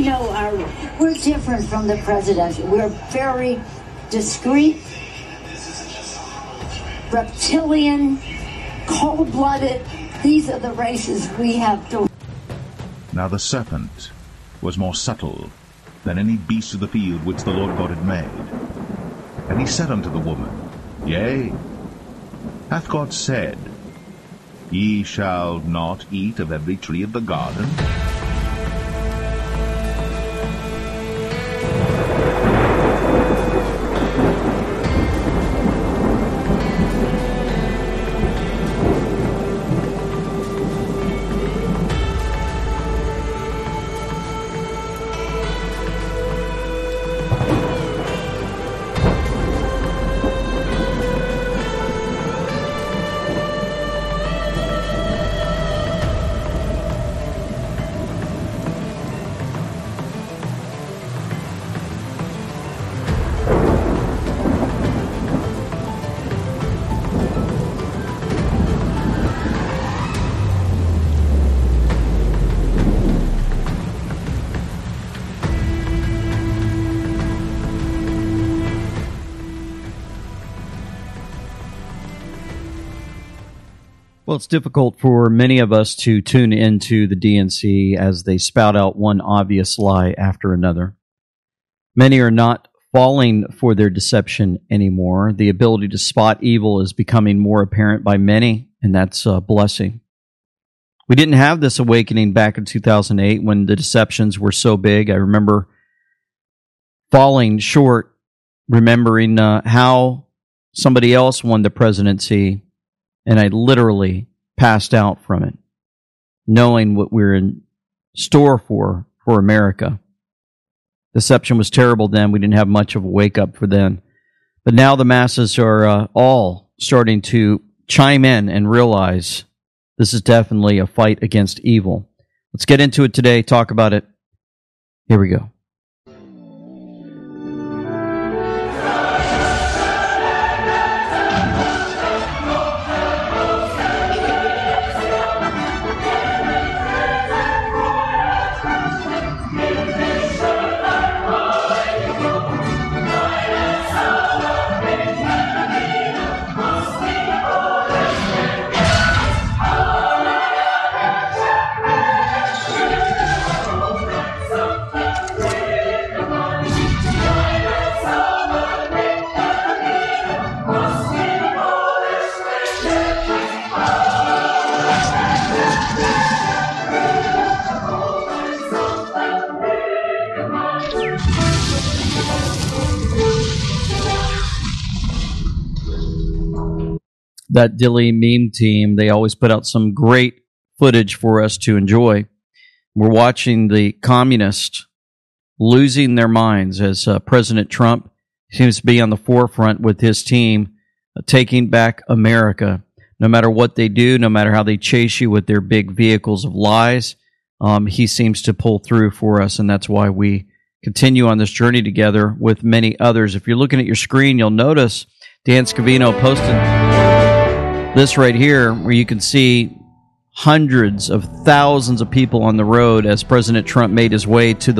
we're different from the president. We're very discreet, reptilian, cold-blooded. These are the races we have to. Now the serpent was more subtle than any beast of the field which the Lord God had made. And he said unto the woman, Yea, hath God said, Ye shall not eat of every tree of the garden? Well, it's difficult for many of us to tune into the DNC as they spout out one obvious lie after another. Many are not falling for their deception anymore. The ability to spot evil is becoming more apparent by many, and that's a blessing. We didn't have this awakening back in 2008 when the deceptions were so big. I remember falling short, remembering how somebody else won the presidency, and I literally passed out from it, knowing what we're in store for America. Deception was terrible then. We didn't have much of a wake-up for then. But now the masses are all starting to chime in and realize this is definitely a fight against evil. Let's get into it today, talk about it. Here we go. That Dilly meme team, they always put out some great footage for us to enjoy. We're watching the communists losing their minds as President Trump seems to be on the forefront with his team taking back America. No matter what they do, no matter how they chase you with their big vehicles of lies, he seems to pull through for us, and that's why we continue on this journey together with many others. If you're looking at your screen, you'll notice Dan Scavino posted this right here, where you can see hundreds of thousands of people on the road as President Trump made his way to the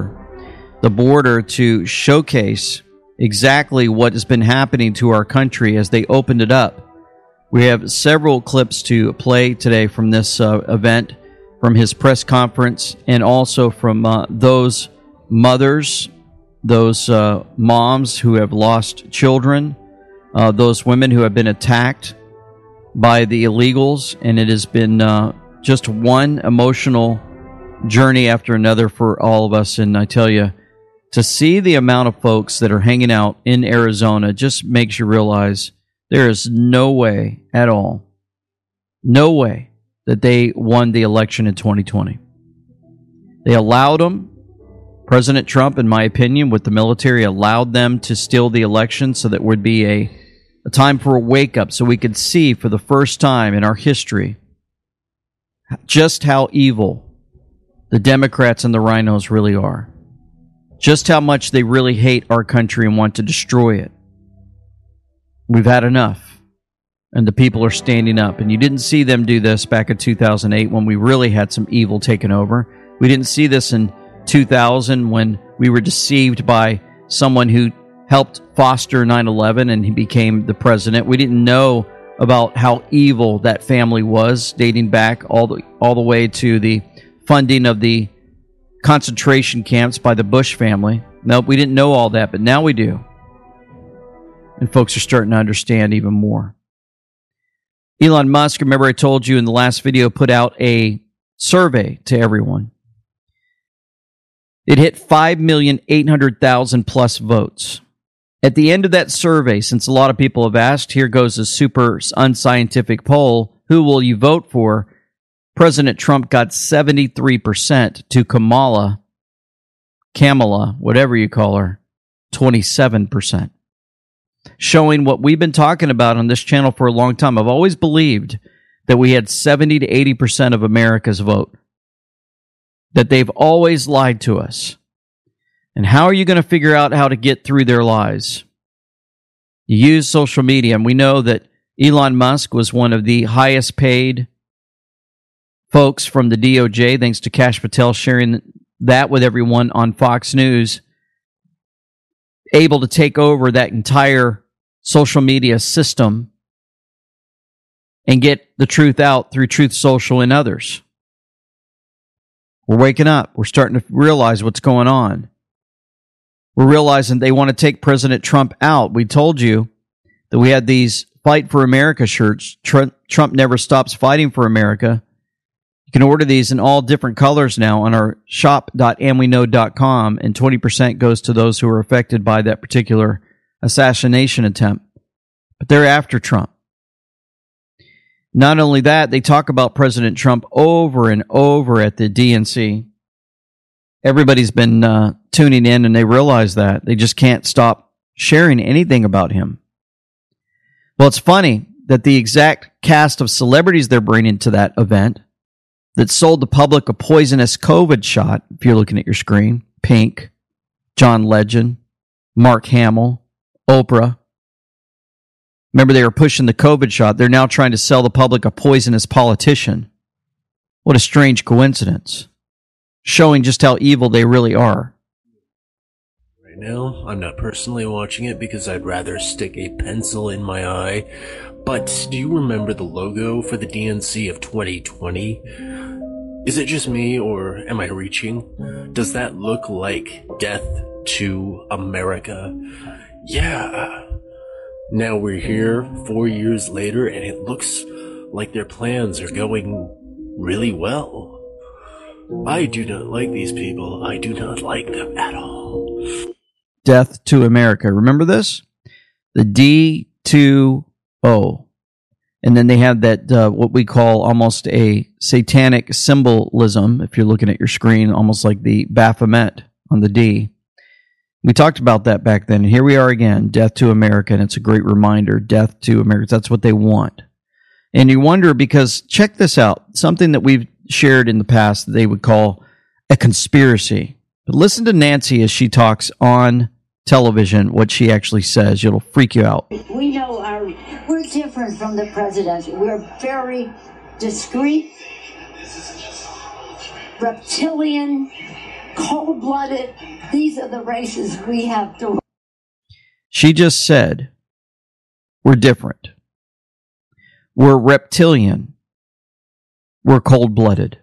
border to showcase exactly what has been happening to our country as they opened it up. We have several clips to play today from this event, from his press conference, and also from those mothers, those moms who have lost children, those women who have been attacked by the illegals, and it has been just one emotional journey after another for all of us. And I tell you, to see the amount of folks that are hanging out in Arizona just makes you realize there is no way at all, no way that they won the election in 2020. They allowed them. President Trump, in my opinion, with the military, allowed them to steal the election so that would be a time for a wake-up, so we could see for the first time in our history just how evil the Democrats and the rhinos really are. Just how much they really hate our country and want to destroy it. We've had enough, and the people are standing up. And you didn't see them do this back in 2008 when we really had some evil taken over. We didn't see this in 2000 when we were deceived by someone who helped foster 9/11 and he became the president. We didn't know about how evil that family was, dating back all the way to the funding of the concentration camps by the Bush family. Nope, we didn't know all that, but now we do. And folks are starting to understand even more. Elon Musk, remember I told you in the last video, put out a survey to everyone. It hit 5,800,000 plus votes. At the end of that survey, since a lot of people have asked, here goes a super unscientific poll. Who will you vote for? President Trump got 73% to Kamala, whatever you call her, 27%. Showing what we've been talking about on this channel for a long time. I've always believed that we had 70 to 80% of America's vote. That they've always lied to us. And how are you going to figure out how to get through their lies? You use social media, and we know that Elon Musk was one of the highest paid folks from the DOJ, thanks to Kash Patel sharing that with everyone on Fox News, able to take over that entire social media system and get the truth out through Truth Social and others. We're waking up. We're starting to realize what's going on. We're realizing they want to take President Trump out. We told you that we had these Fight for America shirts. Trump never stops fighting for America. You can order these in all different colors now on our shop.amweknow.com, and 20% goes to those who are affected by that particular assassination attempt. But they're after Trump. Not only that, they talk about President Trump over and over at the DNC. Everybody's been tuning in, and they realize that. They just can't stop sharing anything about him. Well, it's funny that the exact cast of celebrities they're bringing to that event that sold the public a poisonous COVID shot, if you're looking at your screen, Pink, John Legend, Mark Hamill, Oprah. Remember, they were pushing the COVID shot. They're now trying to sell the public a poisonous politician. What a strange coincidence. Showing just how evil they really are. Right now, I'm not personally watching it because I'd rather stick a pencil in my eye. But do you remember the logo for the DNC of 2020? Is it just me, or am I reaching? Does that look like Death to America? Yeah. Now we're here 4 years later, and it looks like their plans are going really well. I do not like these people. I do not like them at all. Death to America. Remember this? The D2O. And then they have that, what we call almost a satanic symbolism, if you're looking at your screen, almost like the Baphomet on the D. We talked about that back then. Here we are again, Death to America, and it's a great reminder. Death to America. That's what they want. And you wonder, because check this out, something that we've shared in the past that they would call a conspiracy. But listen to Nancy as she talks on television, what she actually says. It'll freak you out. We know we're different from the president. We're very discreet, reptilian, cold-blooded. These are the races we have to. She just said, we're different. We're reptilian. We're cold-blooded.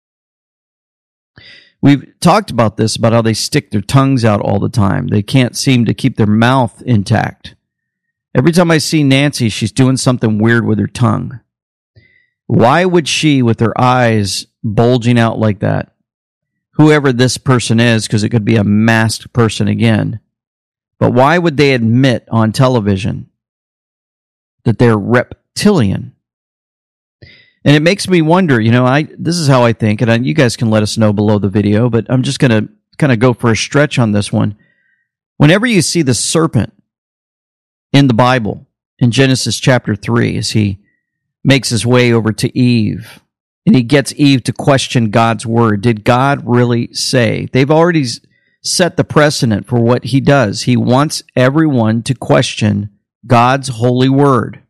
We've talked about this, about how they stick their tongues out all the time. They can't seem to keep their mouth intact. Every time I see Nancy, she's doing something weird with her tongue. Why would she, with her eyes bulging out like that, whoever this person is, because it could be a masked person again, but why would they admit on television that they're reptilian? And it makes me wonder, this is how I think, and you guys can let us know below the video, but I'm just going to kind of go for a stretch on this one. Whenever you see the serpent in the Bible, in Genesis chapter 3, as he makes his way over to Eve, and he gets Eve to question God's word. Did God really say? They've already set the precedent for what he does. He wants everyone to question God's holy word.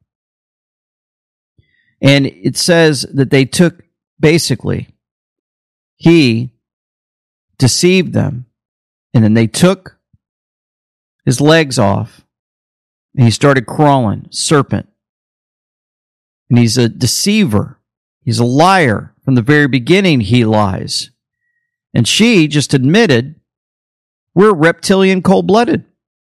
And it says that they took, basically, he deceived them. And then they took his legs off and he started crawling, serpent. And he's a deceiver. He's a liar. From the very beginning, he lies. And she just admitted, we're reptilian cold-blooded.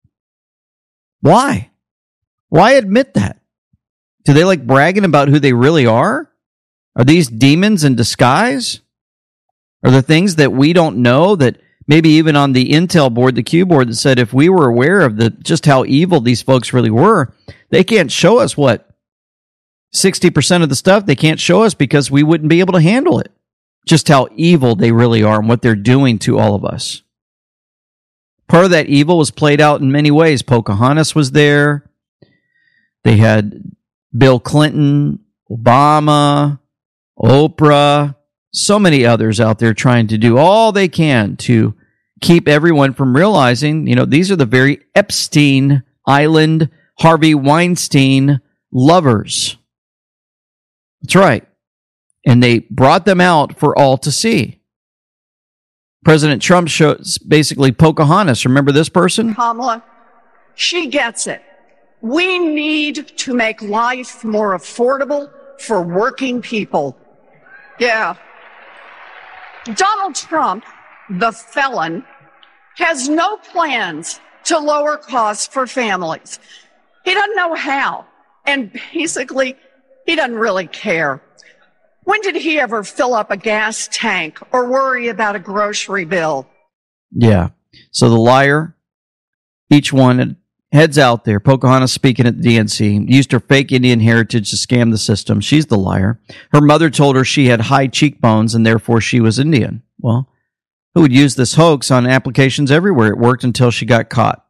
Why? Why admit that? Do they like bragging about who they really are? Are these demons in disguise? Are there things that we don't know that maybe even on the Intel board, the Q board, that said if we were aware of just how evil these folks really were, they can't show us 60% of the stuff they can't show us because we wouldn't be able to handle it. Just how evil they really are and what they're doing to all of us. Part of that evil was played out in many ways. Pocahontas was there. They had Bill Clinton, Obama, Oprah, so many others out there trying to do all they can to keep everyone from realizing, these are the very Epstein Island, Harvey Weinstein lovers. That's right. And they brought them out for all to see. President Trump shows basically Pocahontas. Remember this person? Kamala, she gets it. We need to make life more affordable for working people. Yeah. Donald Trump, the felon, has no plans to lower costs for families. He doesn't know how. And basically, he doesn't really care. When did he ever fill up a gas tank or worry about a grocery bill? Yeah. So the liar, each one heads out there. Pocahontas speaking at the DNC, used her fake Indian heritage to scam the system. She's the liar. Her mother told her she had high cheekbones and therefore she was Indian. Well, who would use this hoax on applications everywhere? It worked until she got caught.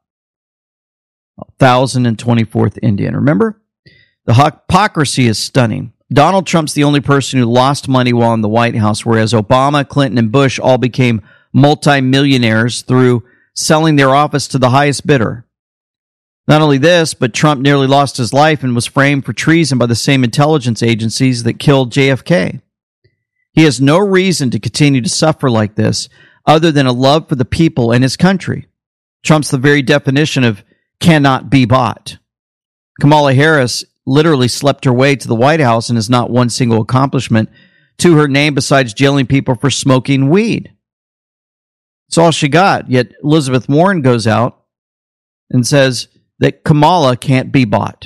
1,024th Indian. Remember? The hypocrisy is stunning. Donald Trump's the only person who lost money while in the White House, whereas Obama, Clinton, and Bush all became multimillionaires through selling their office to the highest bidder. Not only this, but Trump nearly lost his life and was framed for treason by the same intelligence agencies that killed JFK. He has no reason to continue to suffer like this other than a love for the people and his country. Trump's the very definition of cannot be bought. Kamala Harris literally slept her way to the White House and has not one single accomplishment to her name besides jailing people for smoking weed. That's all she got. Yet Elizabeth Warren goes out and says that Kamala can't be bought.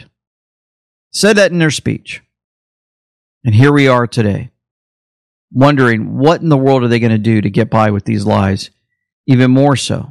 Said that in her speech. And here we are today, wondering what in the world are they going to do to get by with these lies, even more so.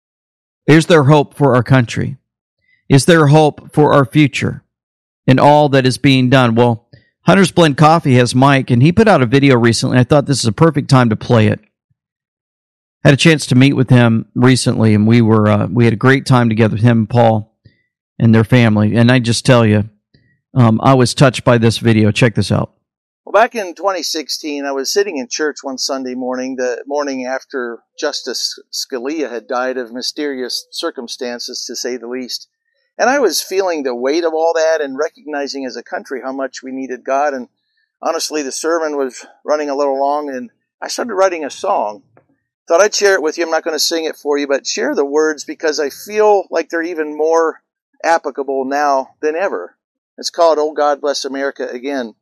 Is there hope for our country? Is there hope for our future in all that is being done? Well, Hunter's Blend Coffee has Mike, and he put out a video recently. I thought this is a perfect time to play it. Had a chance to meet with him recently, and we had a great time together with him and Paul and their family. And I just tell you, I was touched by this video. Check this out. Well, back in 2016, I was sitting in church one Sunday morning, the morning after Justice Scalia had died of mysterious circumstances, to say the least. And I was feeling the weight of all that and recognizing as a country how much we needed God. And honestly, the sermon was running a little long, and I started writing a song. Thought I'd share it with you. I'm not going to sing it for you, but share the words because I feel like they're even more applicable now than ever. It's called "Oh God Bless America Again."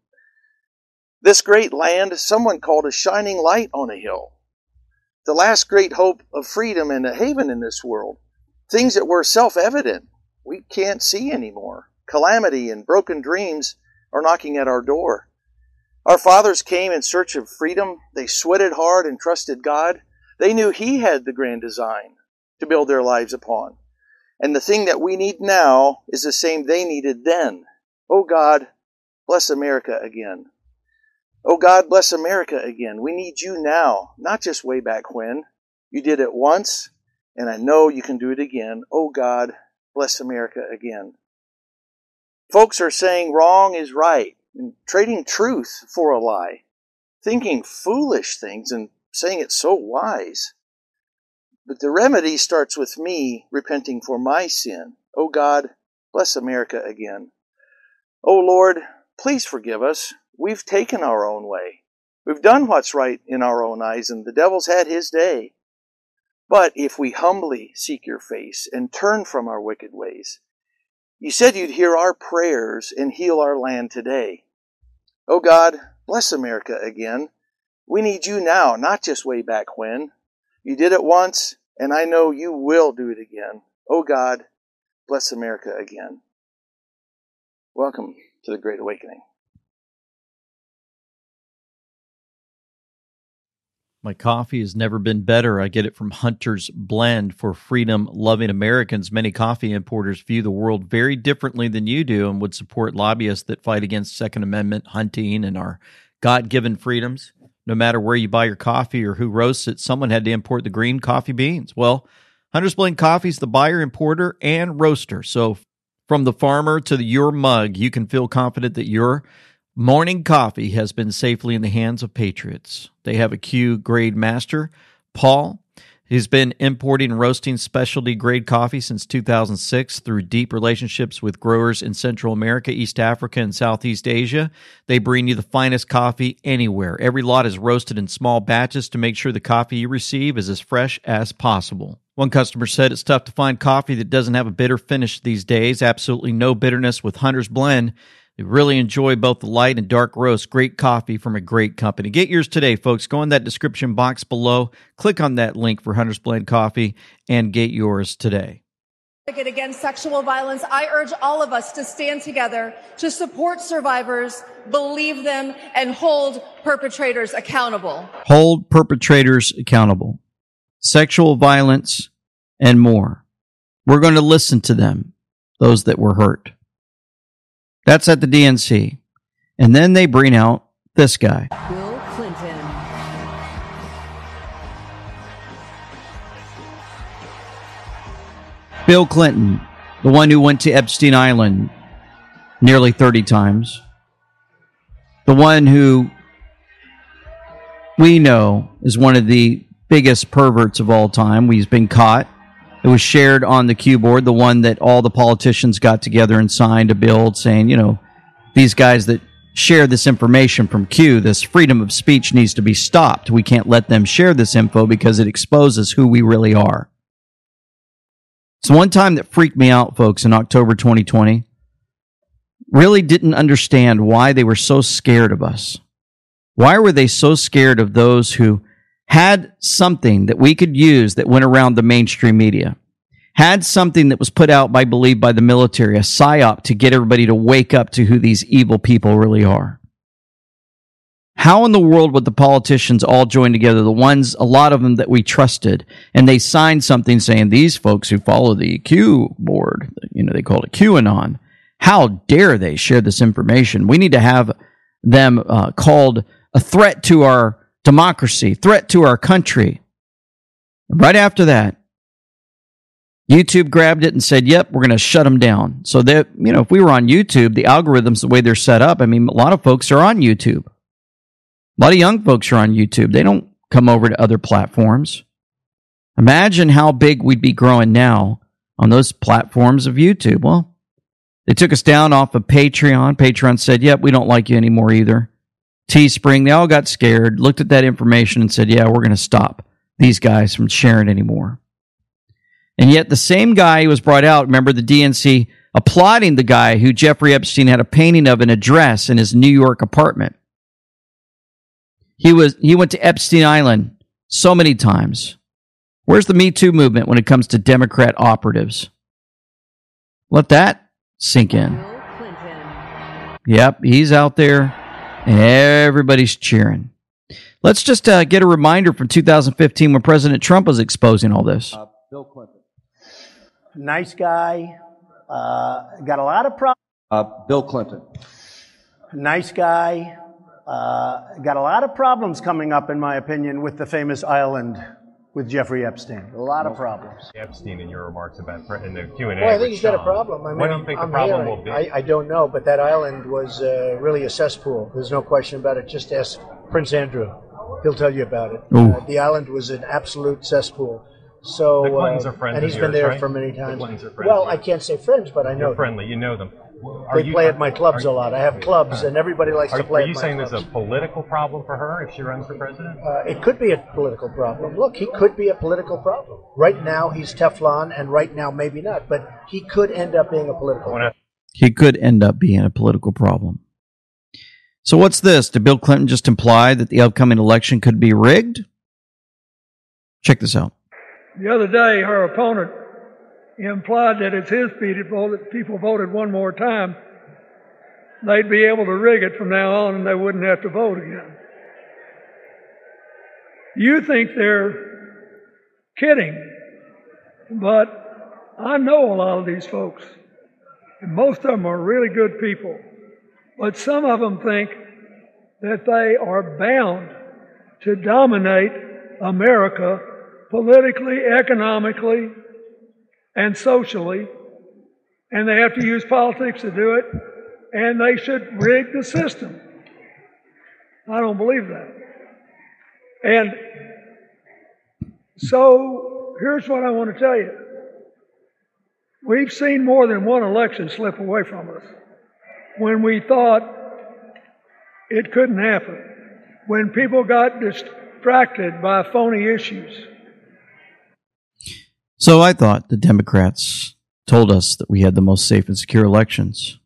This great land, someone called a shining light on a hill. The last great hope of freedom and a haven in this world. Things that were self-evident we can't see anymore. Calamity and broken dreams are knocking at our door. Our fathers came in search of freedom. They sweated hard and trusted God. They knew He had the grand design to build their lives upon. And the thing that we need now is the same they needed then. Oh God, bless America again. Oh God, bless America again. We need you now, not just way back when. You did it once, and I know you can do it again. Oh God, bless America again. Folks are saying wrong is right, and trading truth for a lie, thinking foolish things and saying it's so wise. But the remedy starts with me repenting for my sin. Oh God, bless America again. Oh Lord, please forgive us. We've taken our own way. We've done what's right in our own eyes, and the devil's had his day. But if we humbly seek your face and turn from our wicked ways, you said you'd hear our prayers and heal our land today. Oh God, bless America again. We need you now, not just way back when. You did it once, and I know you will do it again. Oh God, bless America again. Welcome to the Great Awakening. My coffee has never been better. I get it from Hunter's Blend. For freedom-loving Americans, many coffee importers view the world very differently than you do and would support lobbyists that fight against Second Amendment, hunting, and our God-given freedoms. No matter where you buy your coffee or who roasts it, someone had to import the green coffee beans. Well, Hunter's Blend Coffee is the buyer, importer, and roaster. So from the farmer to your mug, you can feel confident that your morning coffee has been safely in the hands of patriots. They have a Q-grade master, Paul. He's been importing and roasting specialty grade coffee since 2006 through deep relationships with growers in Central America, East Africa, and Southeast Asia. They bring you the finest coffee anywhere. Every lot is roasted in small batches to make sure the coffee you receive is as fresh as possible. One customer said it's tough to find coffee that doesn't have a bitter finish these days. Absolutely no bitterness with Hunter's Blend. They really enjoy both the light and dark roast. Great coffee from a great company. Get yours today, folks. Go in that description box below. Click on that link for Hunter's Blend Coffee and get yours today. Against sexual violence, I urge all of us to stand together to support survivors, believe them, and hold perpetrators accountable. Hold perpetrators accountable. Sexual violence and more. We're going to listen to them, those that were hurt. That's at the DNC. And then they bring out this guy. Bill Clinton. Bill Clinton, the one who went to Epstein Island nearly 30 times. The one who we know is one of the biggest perverts of all time. He's been caught. It was shared on the Q board, the one that all the politicians got together and signed a bill saying, you know, these guys that share this information from Q, this freedom of speech needs to be stopped. We can't let them share this info because it exposes who we really are. So one time that freaked me out, folks, in October 2020, really didn't understand why they were so scared of us. Why were they so scared of those who had something that we could use that went around the mainstream media, had something that was put out, I believe, by the military, a psyop to get everybody to wake up to who these evil people really are? How in the world would the politicians all join together, the ones, a lot of them that we trusted, and they signed something saying these folks who follow the Q board, you know, they call it QAnon, how dare they share this information? We need to have them called a threat to our democracy, threat to our country. And right after that, YouTube grabbed it and said, yep, we're going to shut them down. So that, you know, if we were on YouTube, the algorithms, the way they're set up, I mean, a lot of folks are on YouTube. A lot of young folks are on YouTube. They don't come over to other platforms. Imagine how big we'd be growing now on those platforms of YouTube. Well, they took us down off of Patreon. Patreon said, yep, we don't like you anymore either. Teespring, they all got scared, looked at that information and said, yeah, we're going to stop these guys from sharing anymore. And yet the same guy who was brought out, remember the DNC applauding the guy who Jeffrey Epstein had a painting of an address in his New York apartment. He went to Epstein Island so many times. Where's the Me Too movement when it comes to Democrat operatives? Let that sink in. Yep, he's out there. Everybody's cheering. Let's just get a reminder from 2015 when President Trump was exposing all this. Bill Clinton. Nice guy. Got a lot of problems. Bill Clinton. Nice guy. Got a lot of problems coming up, in my opinion, with the famous island with Jeffrey Epstein. A lot of problems. Epstein in your remarks about in the Q&A. Well, I think he's got a problem. I mean, what do you think the problem will be? I don't know, but that island was really a cesspool. There's no question about it. Just ask Prince Andrew. He'll tell you about it. The island was an absolute cesspool. So, the Clintons are friends and he's of been yours, there right? for many times. The Clintons are friends. Well, I can't say friends, but I know You're friendly. You know them. They play at my clubs a lot. I have clubs, and everybody likes to play at my clubs. Are you saying there's a political problem for her if she runs for president? It could be a political problem. Look, he could be a political problem. Right now, he's Teflon, and right now, maybe not. But he could end up being a political problem. He could end up being a political problem. So what's this? Did Bill Clinton just imply that the upcoming election could be rigged? Check this out. The other day, her opponent implied that it's his people that people voted one more time, they'd be able to rig it from now on and they wouldn't have to vote again. You think they're kidding, but I know a lot of these folks, and most of them are really good people, but some of them think that they are bound to dominate America politically, economically, and socially, and they have to use politics to do it, and they should rig the system. I don't believe that. And so here's what I want to tell you. We've seen more than one election slip away from us when we thought it couldn't happen, when people got distracted by phony issues. So I thought the Democrats told us that we had the most safe and secure elections.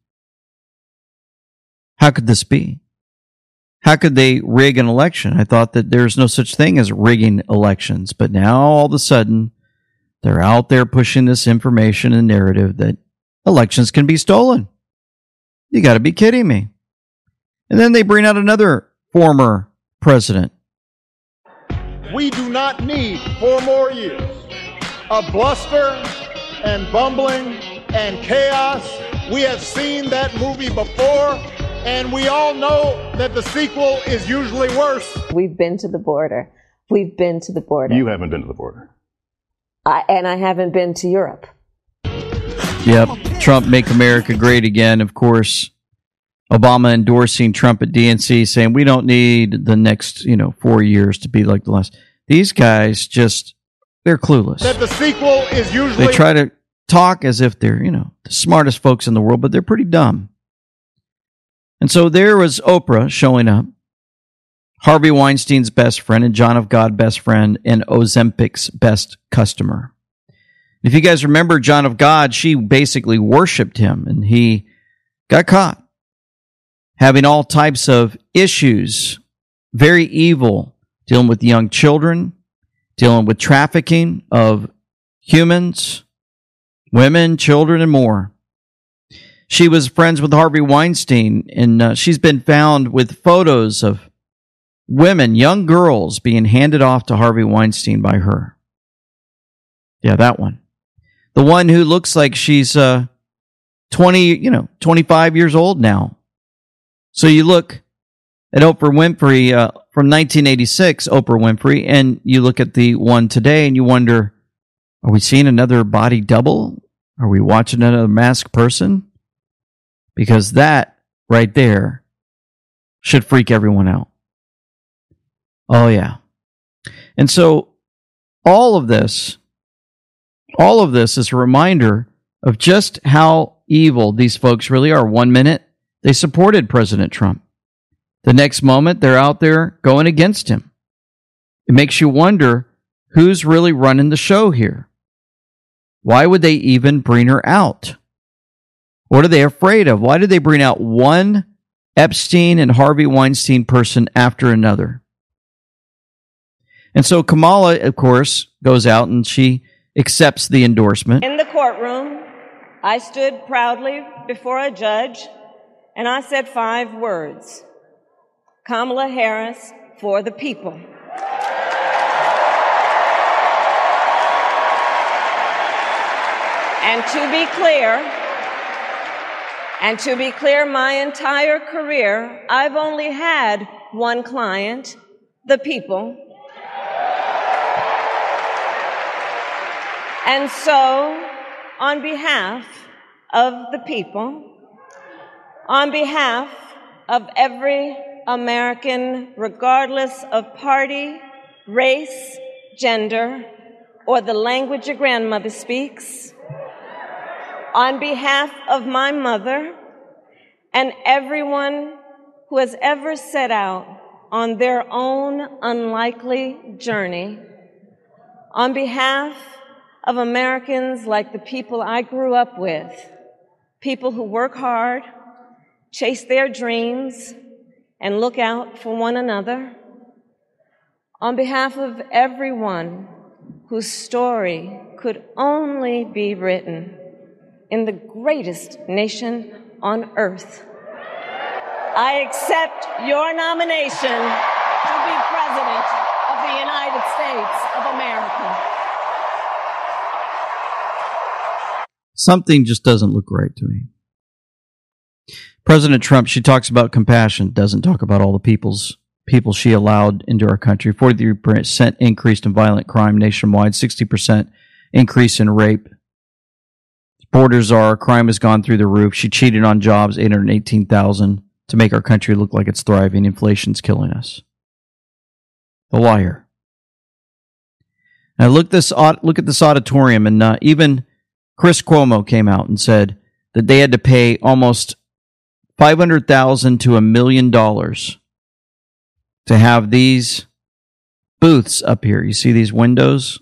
How could this be? How could they rig an election? I thought that there's no such thing as rigging elections, but now all of a sudden they're out there pushing this information and narrative that elections can be stolen. You got to be kidding me. And then they bring out another former president. We do not need 4 more years of bluster and bumbling and chaos. We have seen that movie before, and we all know that the sequel is usually worse. We've been to the border. We've been to the border. You haven't been to the border. And I haven't been to Europe. Yep. Trump, make America great again. Of course, Obama endorsing Trump at DNC, saying we don't need the next, 4 years to be like the last. These guys they're clueless. That the sequel is usually... They try to talk as if they're, the smartest folks in the world, but they're pretty dumb. And so there was Oprah showing up, Harvey Weinstein's best friend and John of God best friend and Ozempic's best customer. If you guys remember John of God, she basically worshipped him, and he got caught having all types of issues, very evil, dealing with young children, dealing with trafficking of humans, women, children, and more. She was friends with Harvey Weinstein, and she's been found with photos of women, young girls, being handed off to Harvey Weinstein by her. Yeah, that one. The one who looks like she's 25 years old now. So you look at Oprah Winfrey from 1986, Oprah Winfrey, and you look at the one today and you wonder, are we seeing another body double? Are we watching another masked person? Because that right there should freak everyone out. Oh, yeah. And so all of this is a reminder of just how evil these folks really are. 1 minute, they supported President Trump. The next moment, they're out there going against him. It makes you wonder who's really running the show here. Why would they even bring her out? What are they afraid of? Why did they bring out one Epstein and Harvey Weinstein person after another? And so Kamala, of course, goes out and she accepts the endorsement. In the courtroom, I stood proudly before a judge and I said 5 words. Kamala Harris for the people. And to be clear, my entire career, I've only had one client, the people. And so, on behalf of the people, on behalf of every American, regardless of party, race, gender, or the language your grandmother speaks, on behalf of my mother, and everyone who has ever set out on their own unlikely journey, on behalf of Americans like the people I grew up with, people who work hard, chase their dreams, and look out for one another, on behalf of everyone whose story could only be written in the greatest nation on earth, I accept your nomination to be President of the United States of America. Something just doesn't look right to me. President Trump, she talks about compassion, doesn't talk about all the people she allowed into our country. 43% increase in violent crime nationwide, 60% increase in rape. Borders are, crime has gone through the roof. She cheated on jobs, 818,000, to make our country look like it's thriving. Inflation's killing us. The liar. Now look at this auditorium, and even Chris Cuomo came out and said that they had to pay almost $500,000 to $1 million to have these booths up here. You see these windows?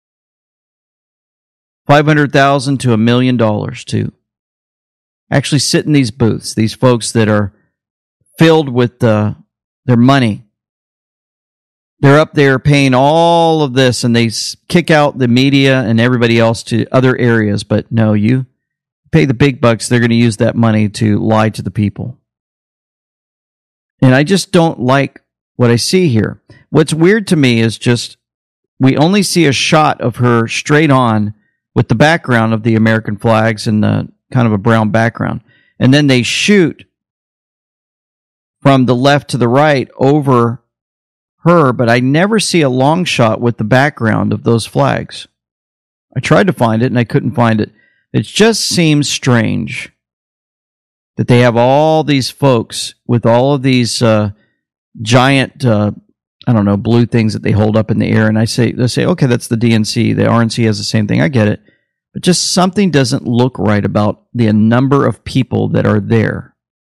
$500,000 to $1 million to actually sit in these booths. These folks that are filled with their money. They're up there paying all of this, and they kick out the media and everybody else to other areas. But no, you pay the big bucks. They're going to use that money to lie to the people. And I just don't like what I see here. What's weird to me is just we only see a shot of her straight on with the background of the American flags and the kind of a brown background. And then they shoot from the left to the right over her, but I never see a long shot with the background of those flags. I tried to find it and I couldn't find it. It just seems strange that they have all these folks with all of these giant, blue things that they hold up in the air. And they say, okay, that's the DNC. The RNC has the same thing. I get it. But just something doesn't look right about the number of people that are there.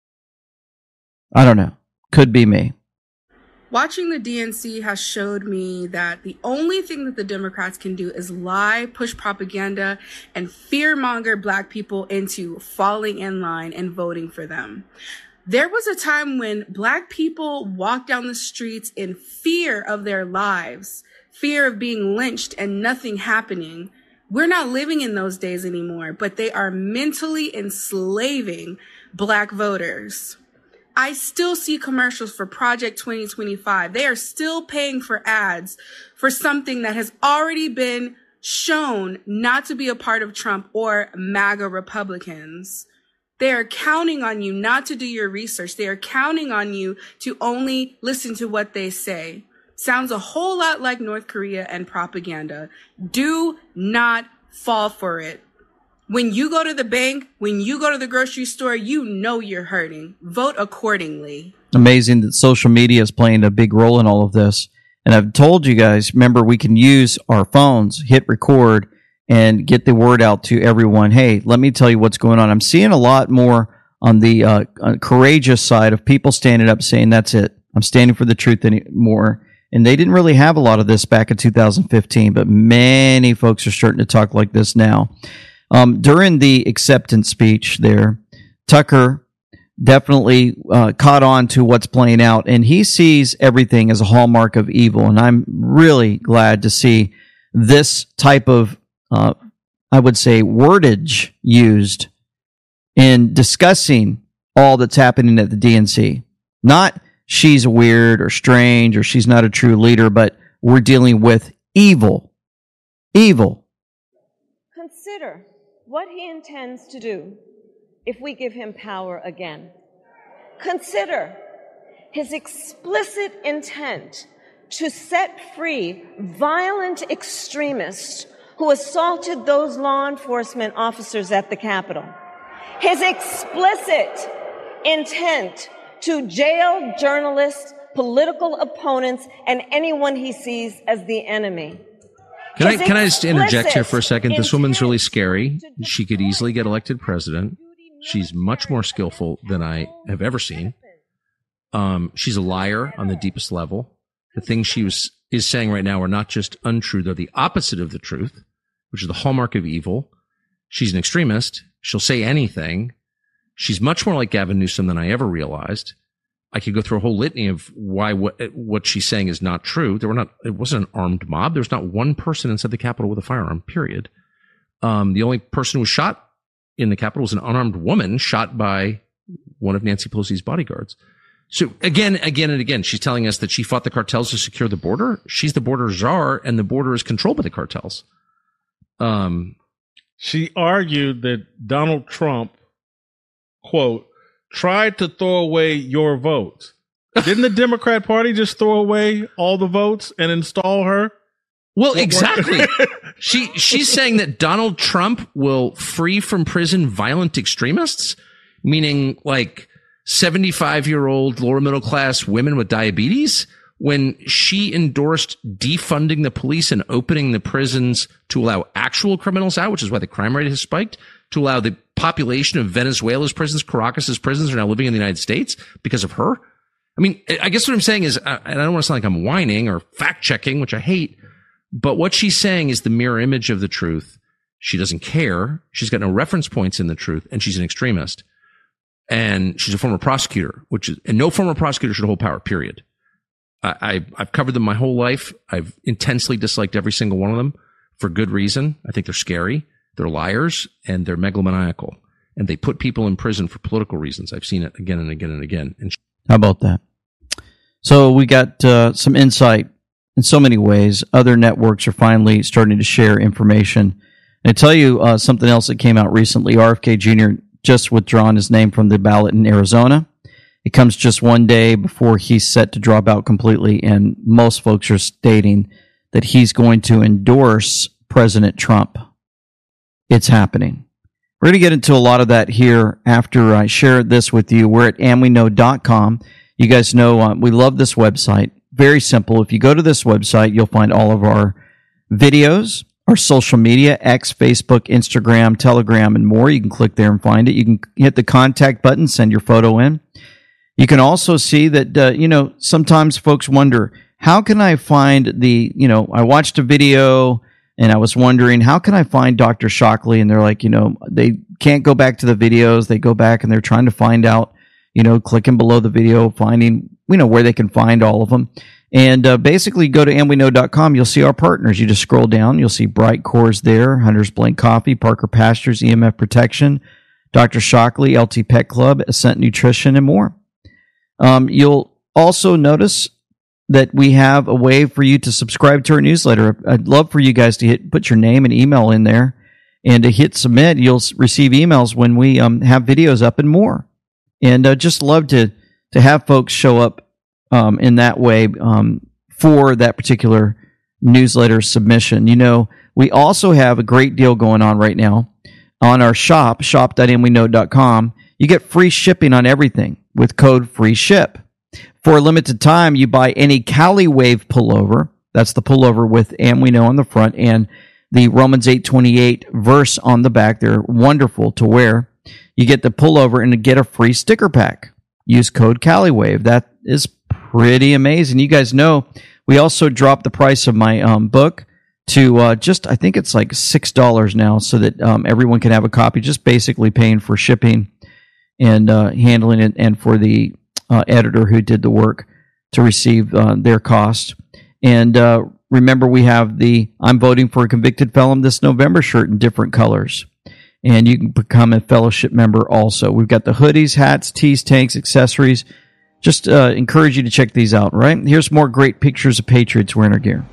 I don't know. Could be me. Watching the DNC has showed me that the only thing that the Democrats can do is lie, push propaganda, and fearmonger Black people into falling in line and voting for them. There was a time when Black people walked down the streets in fear of their lives, fear of being lynched and nothing happening. We're not living in those days anymore, but they are mentally enslaving Black voters. I still see commercials for Project 2025. They are still paying for ads for something that has already been shown not to be a part of Trump or MAGA Republicans. They are counting on you not to do your research. They are counting on you to only listen to what they say. Sounds a whole lot like North Korea and propaganda. Do not fall for it. When you go to the bank, when you go to the grocery store, you know you're hurting. Vote accordingly. Amazing that social media is playing a big role in all of this. And I've told you guys, remember, we can use our phones, hit record, and get the word out to everyone. Hey, let me tell you what's going on. I'm seeing a lot more on the courageous side of people standing up saying, that's it. I'm standing for the truth anymore. And they didn't really have a lot of this back in 2015, but many folks are starting to talk like this now. During the acceptance speech there, Tucker definitely caught on to what's playing out, and he sees everything as a hallmark of evil. And I'm really glad to see this type of, I would say, wordage used in discussing all that's happening at the DNC. Not she's weird or strange or she's not a true leader, but we're dealing with evil. Evil. Consider what he intends to do if we give him power again. Consider his explicit intent to set free violent extremists who assaulted those law enforcement officers at the Capitol. His explicit intent to jail journalists, political opponents, and anyone he sees as the enemy. Can I just interject here for a second? This woman's really scary. She could easily get elected president. She's much more skillful than I have ever seen. She's a liar on the deepest level. The things she is saying right now are not just untrue. They're the opposite of the truth, which is the hallmark of evil. She's an extremist. She'll say anything. She's much more like Gavin Newsom than I ever realized. I could go through a whole litany of why what she's saying is not true. It wasn't an armed mob. There's not one person inside the Capitol with a firearm, period. The only person who was shot in the Capitol was an unarmed woman shot by one of Nancy Pelosi's bodyguards. So again and again, she's telling us that she fought the cartels to secure the border. She's the border czar, and the border is controlled by the cartels. She argued that Donald Trump, quote, tried to throw away your votes. Didn't the Democrat Party just throw away all the votes and install her? Well, exactly. She's saying that Donald Trump will free from prison violent extremists, meaning like 75-year-old lower middle class women with diabetes, when she endorsed defunding the police and opening the prisons to allow actual criminals out, which is why the crime rate has spiked, to allow the population of Venezuela's prisons, Caracas's prisons, are now living in the United States because of her. I mean, I guess what I'm saying is, and I don't want to sound like I'm whining or fact checking, which I hate, but what she's saying is the mirror image of the truth. She doesn't care. She's got no reference points in the truth, and she's an extremist. And she's a former prosecutor, and no former prosecutor should hold power, period. I've covered them my whole life. I've intensely disliked every single one of them for good reason. I think they're scary. They're liars, and they're megalomaniacal. And they put people in prison for political reasons. I've seen it again and again and again. How about that? So we got some insight in so many ways. Other networks are finally starting to share information. And I tell you something else that came out recently. RFK Jr. just withdrawn his name from the ballot in Arizona. It comes just one day before he's set to drop out completely, and most folks are stating that he's going to endorse President Trump. It's happening. We're going to get into a lot of that here after I share this with you. We're at amweknow.com. You guys know we love this website. Very simple. If you go to this website, you'll find all of our videos, our social media, X, Facebook, Instagram, Telegram, and more. You can click there and find it. You can hit the contact button, send your photo in. You can also see that, sometimes folks wonder, how can I find I watched a video and I was wondering, how can I find Dr. Shockley? And they're like, they can't go back to the videos. They go back and they're trying to find out, clicking below the video, finding, where they can find all of them. And basically go to amweknow.com. You'll see our partners. You just scroll down. You'll see Bright Cores there, Hunter's Blank Coffee, Parker Pastures, EMF Protection, Dr. Shockley, LT Pet Club, Ascent Nutrition, and more. You'll also notice that we have a way for you to subscribe to our newsletter. I'd love for you guys to put your name and email in there and to hit submit. You'll receive emails when we have videos up and more. And just love to have folks show up in that way for that particular newsletter submission. We also have a great deal going on right now on our shop.amweknow.com. You get free shipping on everything with code FREESHIP. For a limited time, you buy any Cali Wave pullover. That's the pullover with AmWeKnow on the front and the Romans 8:28 verse on the back. They're wonderful to wear. You get the pullover and get a free sticker pack. Use code Cali Wave. That is pretty amazing. You guys know we also dropped the price of my book to I think it's like $6 now, so that everyone can have a copy, just basically paying for shipping and handling it, and for the editor who did the work to receive their cost. And remember, we have the I'm Voting for a Convicted Felon this November shirt in different colors. And you can become a fellowship member also. We've got the hoodies, hats, tees, tanks, accessories. Just encourage you to check these out, right? Here's more great pictures of Patriots wearing our gear.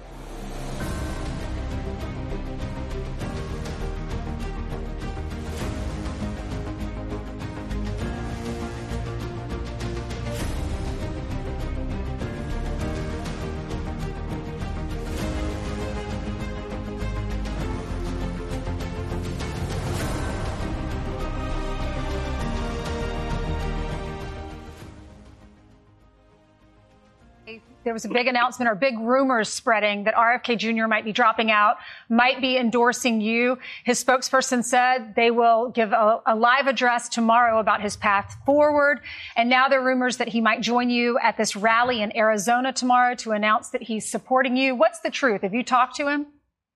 there was a big announcement or big rumors spreading that RFK Jr. might be dropping out, might be endorsing you. His spokesperson said they will give a live address tomorrow about his path forward. And now there are rumors that he might join you at this rally in Arizona tomorrow to announce that he's supporting you. What's the truth? Have you talked to him?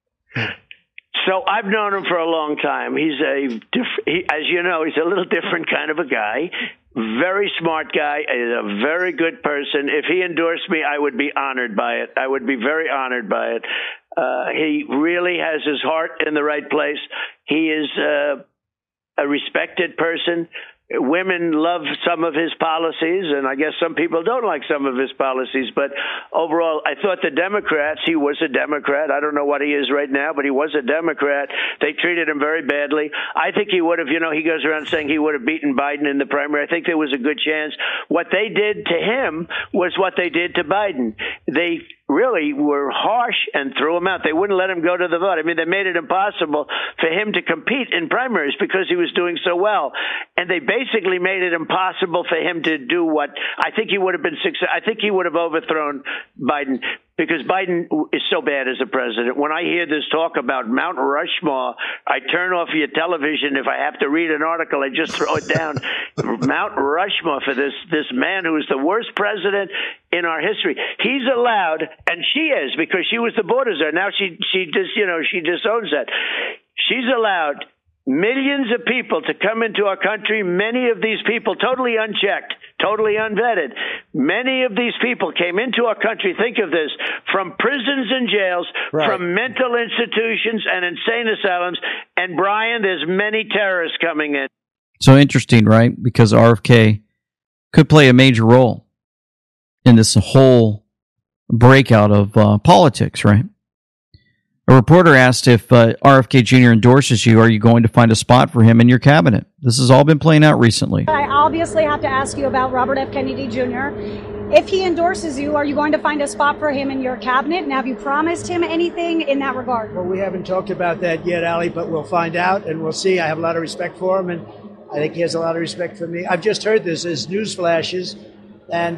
So I've known him for a long time. He's as you know, he's a little different kind of a guy. Very smart guy, is a very good person. If he endorsed me, I would be honored by it. I would be very honored by it. He really has his heart in the right place. He is a respected person. Women love some of his policies, and I guess some people don't like some of his policies. But overall, I thought the Democrats, he was a Democrat. I don't know what he is right now, but he was a Democrat. They treated him very badly. I think he would have, he goes around saying he would have beaten Biden in the primary. I think there was a good chance. What they did to him was what they did to Biden. They really were harsh and threw him out. They wouldn't let him go to the vote. I mean, they made it impossible for him to compete in primaries because he was doing so well. And they basically made it impossible for him to do what I think he would have been successful. I think he would have overthrown Biden because Biden is so bad as a president. When I hear this talk about Mount Rushmore, I turn off your television. If I have to read an article, I just throw it down. Mount Rushmore for this man who is the worst president in our history. He's allowed, and she is, because she was the border czar. Now she disowns that. She's allowed millions of people to come into our country, many of these people totally unchecked, totally unvetted. Many of these people came into our country, think of this, from prisons and jails, from mental institutions and insane asylums. And Brian, there's many terrorists coming in. So interesting, right? Because RFK could play a major role in this whole breakout of politics, right? A reporter asked if RFK Jr. endorses you, are you going to find a spot for him in your cabinet? This has all been playing out recently. I obviously have to ask you about Robert F. Kennedy Jr. If he endorses you, are you going to find a spot for him in your cabinet? And have you promised him anything in that regard? Well, we haven't talked about that yet, Ali, but we'll find out and we'll see. I have a lot of respect for him, and I think he has a lot of respect for me. I've just heard this as news flashes, and,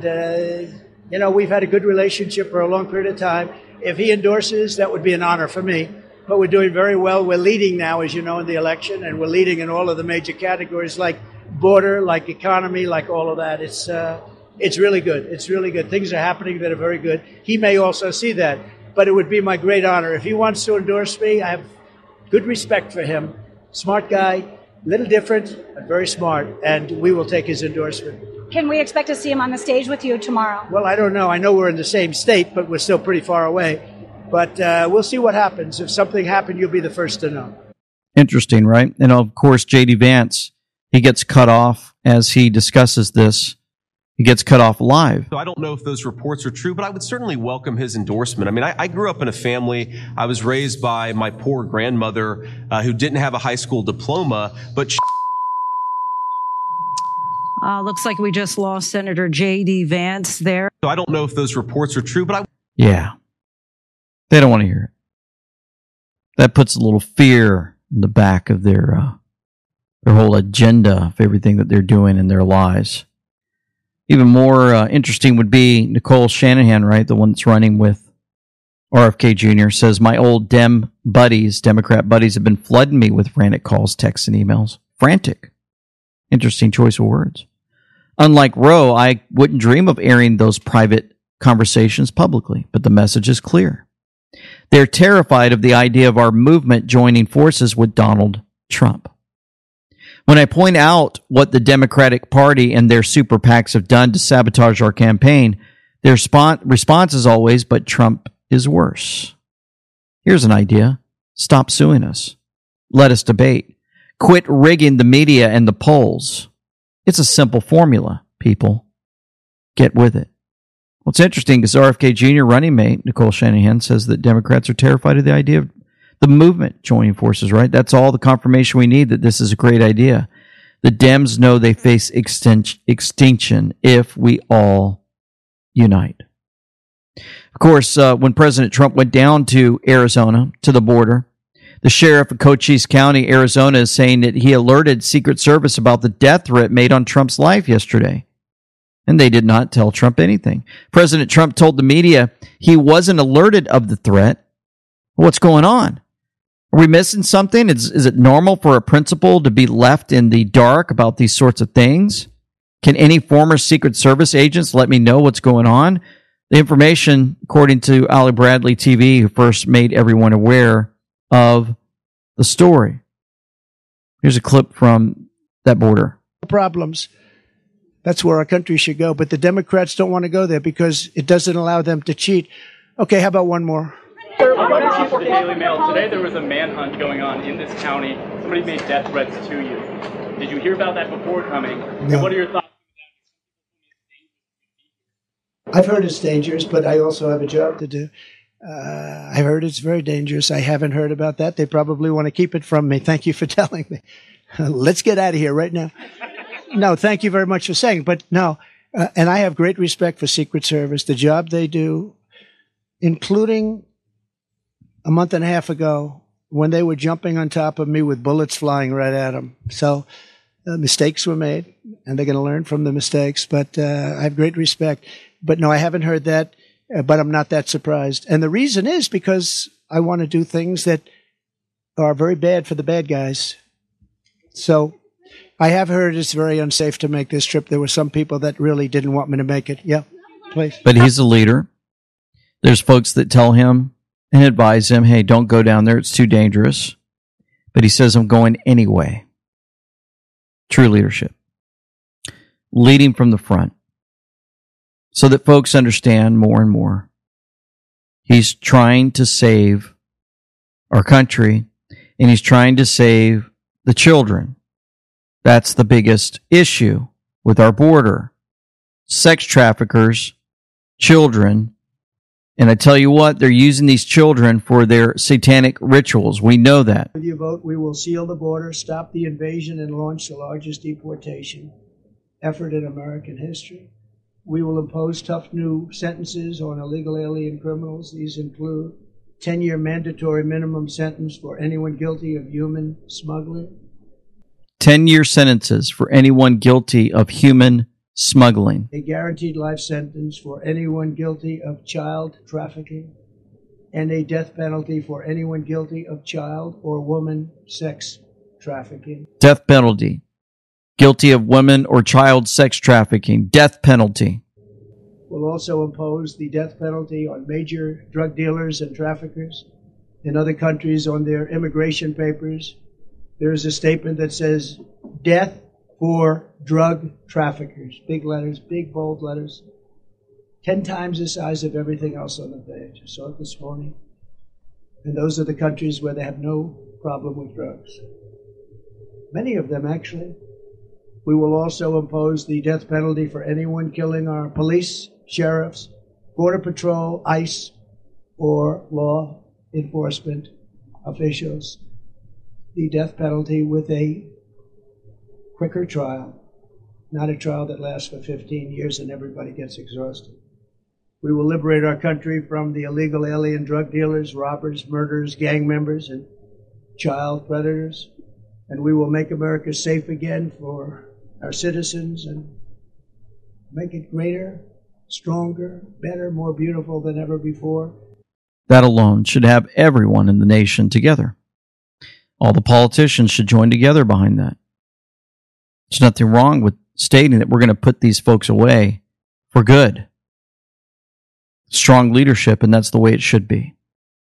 we've had a good relationship for a long period of time. If he endorses, that would be an honor for me. But we're doing very well. We're leading now, as you know, in the election, and we're leading in all of the major categories like border, like economy, like all of that. It's really good. It's really good. Things are happening that are very good. He may also see that, but it would be my great honor. If he wants to endorse me, I have good respect for him. Smart guy, little different, but very smart, and we will take his endorsement. Can we expect to see him on the stage with you tomorrow? Well, I don't know. I know we're in the same state, but we're still pretty far away. But we'll see what happens. If something happened, you'll be the first to know. Interesting, right? And of course, J.D. Vance, he gets cut off as he discusses this. He gets cut off live. So I don't know if those reports are true, but I would certainly welcome his endorsement. I mean, I grew up in a family. I was raised by my poor grandmother who didn't have a high school diploma, but looks like we just lost Senator J.D. Vance there. So I don't know if those reports are true, but Yeah. They don't want to hear it. That puts a little fear in the back of their whole agenda of everything that they're doing in their lies. Even more interesting would be Nicole Shanahan, right? The one that's running with RFK Jr. says, my old Democrat buddies have been flooding me with frantic calls, texts, and emails. Frantic. Interesting choice of words. Unlike Roe, I wouldn't dream of airing those private conversations publicly, but the message is clear. They're terrified of the idea of our movement joining forces with Donald Trump. When I point out what the Democratic Party and their super PACs have done to sabotage our campaign, their response is always, but Trump is worse. Here's an idea. Stop suing us. Let us debate. Quit rigging the media and the polls. It's a simple formula, people. Get with it. What's interesting is RFK Jr. running mate, Nicole Shanahan, says that Democrats are terrified of the idea of the movement joining forces, right? That's all the confirmation we need that this is a great idea. The Dems know they face extinction if we all unite. Of course, when President Trump went down to Arizona, to the border, the sheriff of Cochise County, Arizona, is saying that he alerted Secret Service about the death threat made on Trump's life yesterday. And they did not tell Trump anything. President Trump told the media he wasn't alerted of the threat. What's going on? Are we missing something? Is it normal for a principal to be left in the dark about these sorts of things? Can any former Secret Service agents let me know what's going on? The information, according to Ali Bradley TV, who first made everyone aware of the story. Here's a clip from that border. Problems. That's where our country should go. But the Democrats don't want to go there because it doesn't allow them to cheat. Okay, how about one more? According to the Daily Mail, today there was a manhunt going on in this county. Somebody made death threats to you. Did you hear about that before coming? No. And what are your thoughts? I've heard it's dangerous, but I also have a job to do. I've heard it's very dangerous. I haven't heard about that. They probably want to keep it from me. Thank you for telling me. Let's get out of here right now. No, thank you very much for saying, but no. And I have great respect for Secret Service, the job they do, including a month and a half ago when they were jumping on top of me with bullets flying right at them. So mistakes were made, and they're going to learn from the mistakes, but I have great respect. But no, I haven't heard that, but I'm not that surprised. And the reason is because I want to do things that are very bad for the bad guys. So I have heard it's very unsafe to make this trip. There were some people that really didn't want me to make it. Yeah, please. But he's a leader. There's folks that tell him and advise him, hey, don't go down there. It's too dangerous. But he says, I'm going anyway. True leadership. Leading from the front. So that folks understand more and more. He's trying to save our country, and he's trying to save the children. That's the biggest issue with our border. Sex traffickers, children, and I tell you what, they're using these children for their satanic rituals. We know that. With your vote, we will seal the border, stop the invasion, and launch the largest deportation effort in American history. We will impose tough new sentences on illegal alien criminals. These include 10-year mandatory minimum sentence for anyone guilty of human smuggling. 10-year sentences for anyone guilty of human smuggling. A guaranteed life sentence for anyone guilty of child trafficking. And a death penalty for anyone guilty of child or woman sex trafficking. Death penalty. Guilty of women or child sex trafficking. Death penalty. We'll also impose the death penalty on major drug dealers and traffickers in other countries on their immigration papers. There is a statement that says, death for drug traffickers. Big letters, big bold letters. 10 times the size of everything else on the page. I saw it this morning. And those are the countries where they have no problem with drugs. Many of them, actually. We will also impose the death penalty for anyone killing our police, sheriffs, border patrol, ICE, or law enforcement officials. The death penalty with a quicker trial, not a trial that lasts for 15 years and everybody gets exhausted. We will liberate our country from the illegal alien drug dealers, robbers, murderers, gang members, and child predators. And we will make America safe again for our citizens and make it greater, stronger, better, more beautiful than ever before. That alone should have everyone in the nation together. All the politicians should join together behind that. There's nothing wrong with stating that we're going to put these folks away for good. Strong leadership, and that's the way it should be.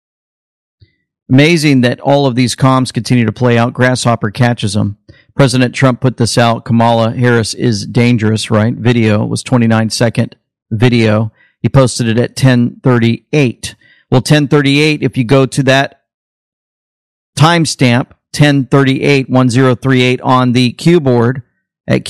Amazing that all of these comms continue to play out. Grasshopper catches them. President Trump put this out. Kamala Harris is dangerous, right? Video. It was 29-second video. He posted it at 10:38. Well, 10:38, if you go to that timestamp, 10:38, 1038 on the Q board at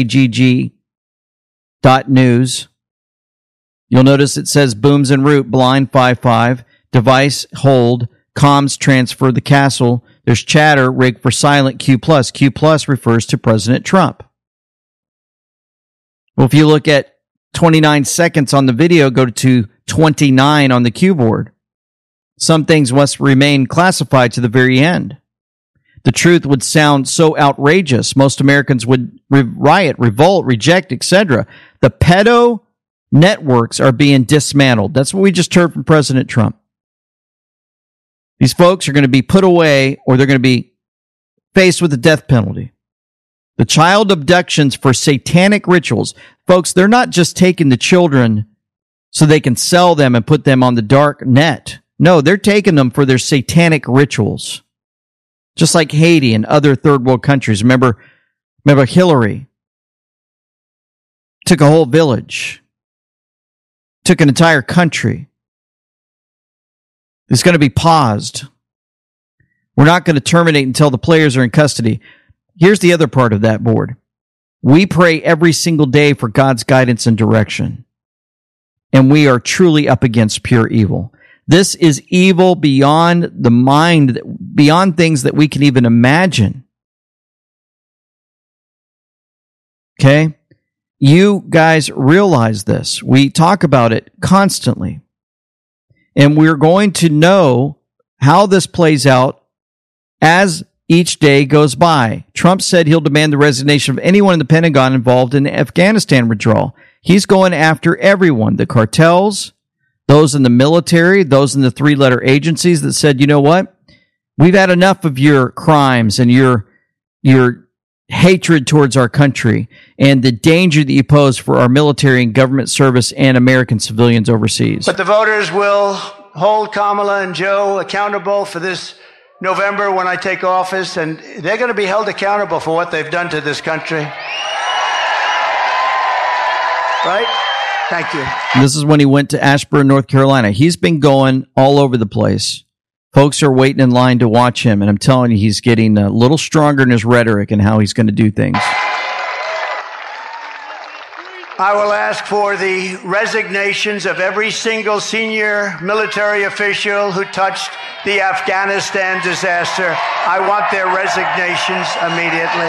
qagg.news, you'll notice it says booms en route, blind 5-5, device hold, comms transfer the castle. There's chatter rigged for silent Q+. Q+ refers to President Trump. Well, if you look at 29 seconds on the video, go to 29 on the Q board. Some things must remain classified to the very end. The truth would sound so outrageous. Most Americans would riot, revolt, reject, etc. The pedo networks are being dismantled. That's what we just heard from President Trump. These folks are going to be put away, or they're going to be faced with the death penalty. The child abductions for satanic rituals. Folks, they're not just taking the children so they can sell them and put them on the dark net. No, they're taking them for their satanic rituals. Just like Haiti and other third world countries. Remember Hillary took a whole village, took an entire country. It's going to be paused. We're not going to terminate until the players are in custody. Here's the other part of that board. We pray every single day for God's guidance and direction. And we are truly up against pure evil. This is evil beyond the mind, beyond things that we can even imagine. Okay? You guys realize this. We talk about it constantly. And we're going to know how this plays out as each day goes by. Trump said he'll demand the resignation of anyone in the Pentagon involved in the Afghanistan withdrawal. He's going after everyone, the cartels, those in the military, those in the three-letter agencies that said, you know what? We've had enough of your crimes and your hatred towards our country and the danger that you pose for our military and government service and American civilians overseas. But the voters will hold Kamala and Joe accountable for this November when I take office, and they're going to be held accountable for what they've done to this country. Right? Thank you. This is when he went to Ashburn, North Carolina. He's been going all over the place. Folks are waiting in line to watch him, and I'm telling you, he's getting a little stronger in his rhetoric and how he's going to do things. I will ask for the resignations of every single senior military official who touched the Afghanistan disaster. I want their resignations immediately.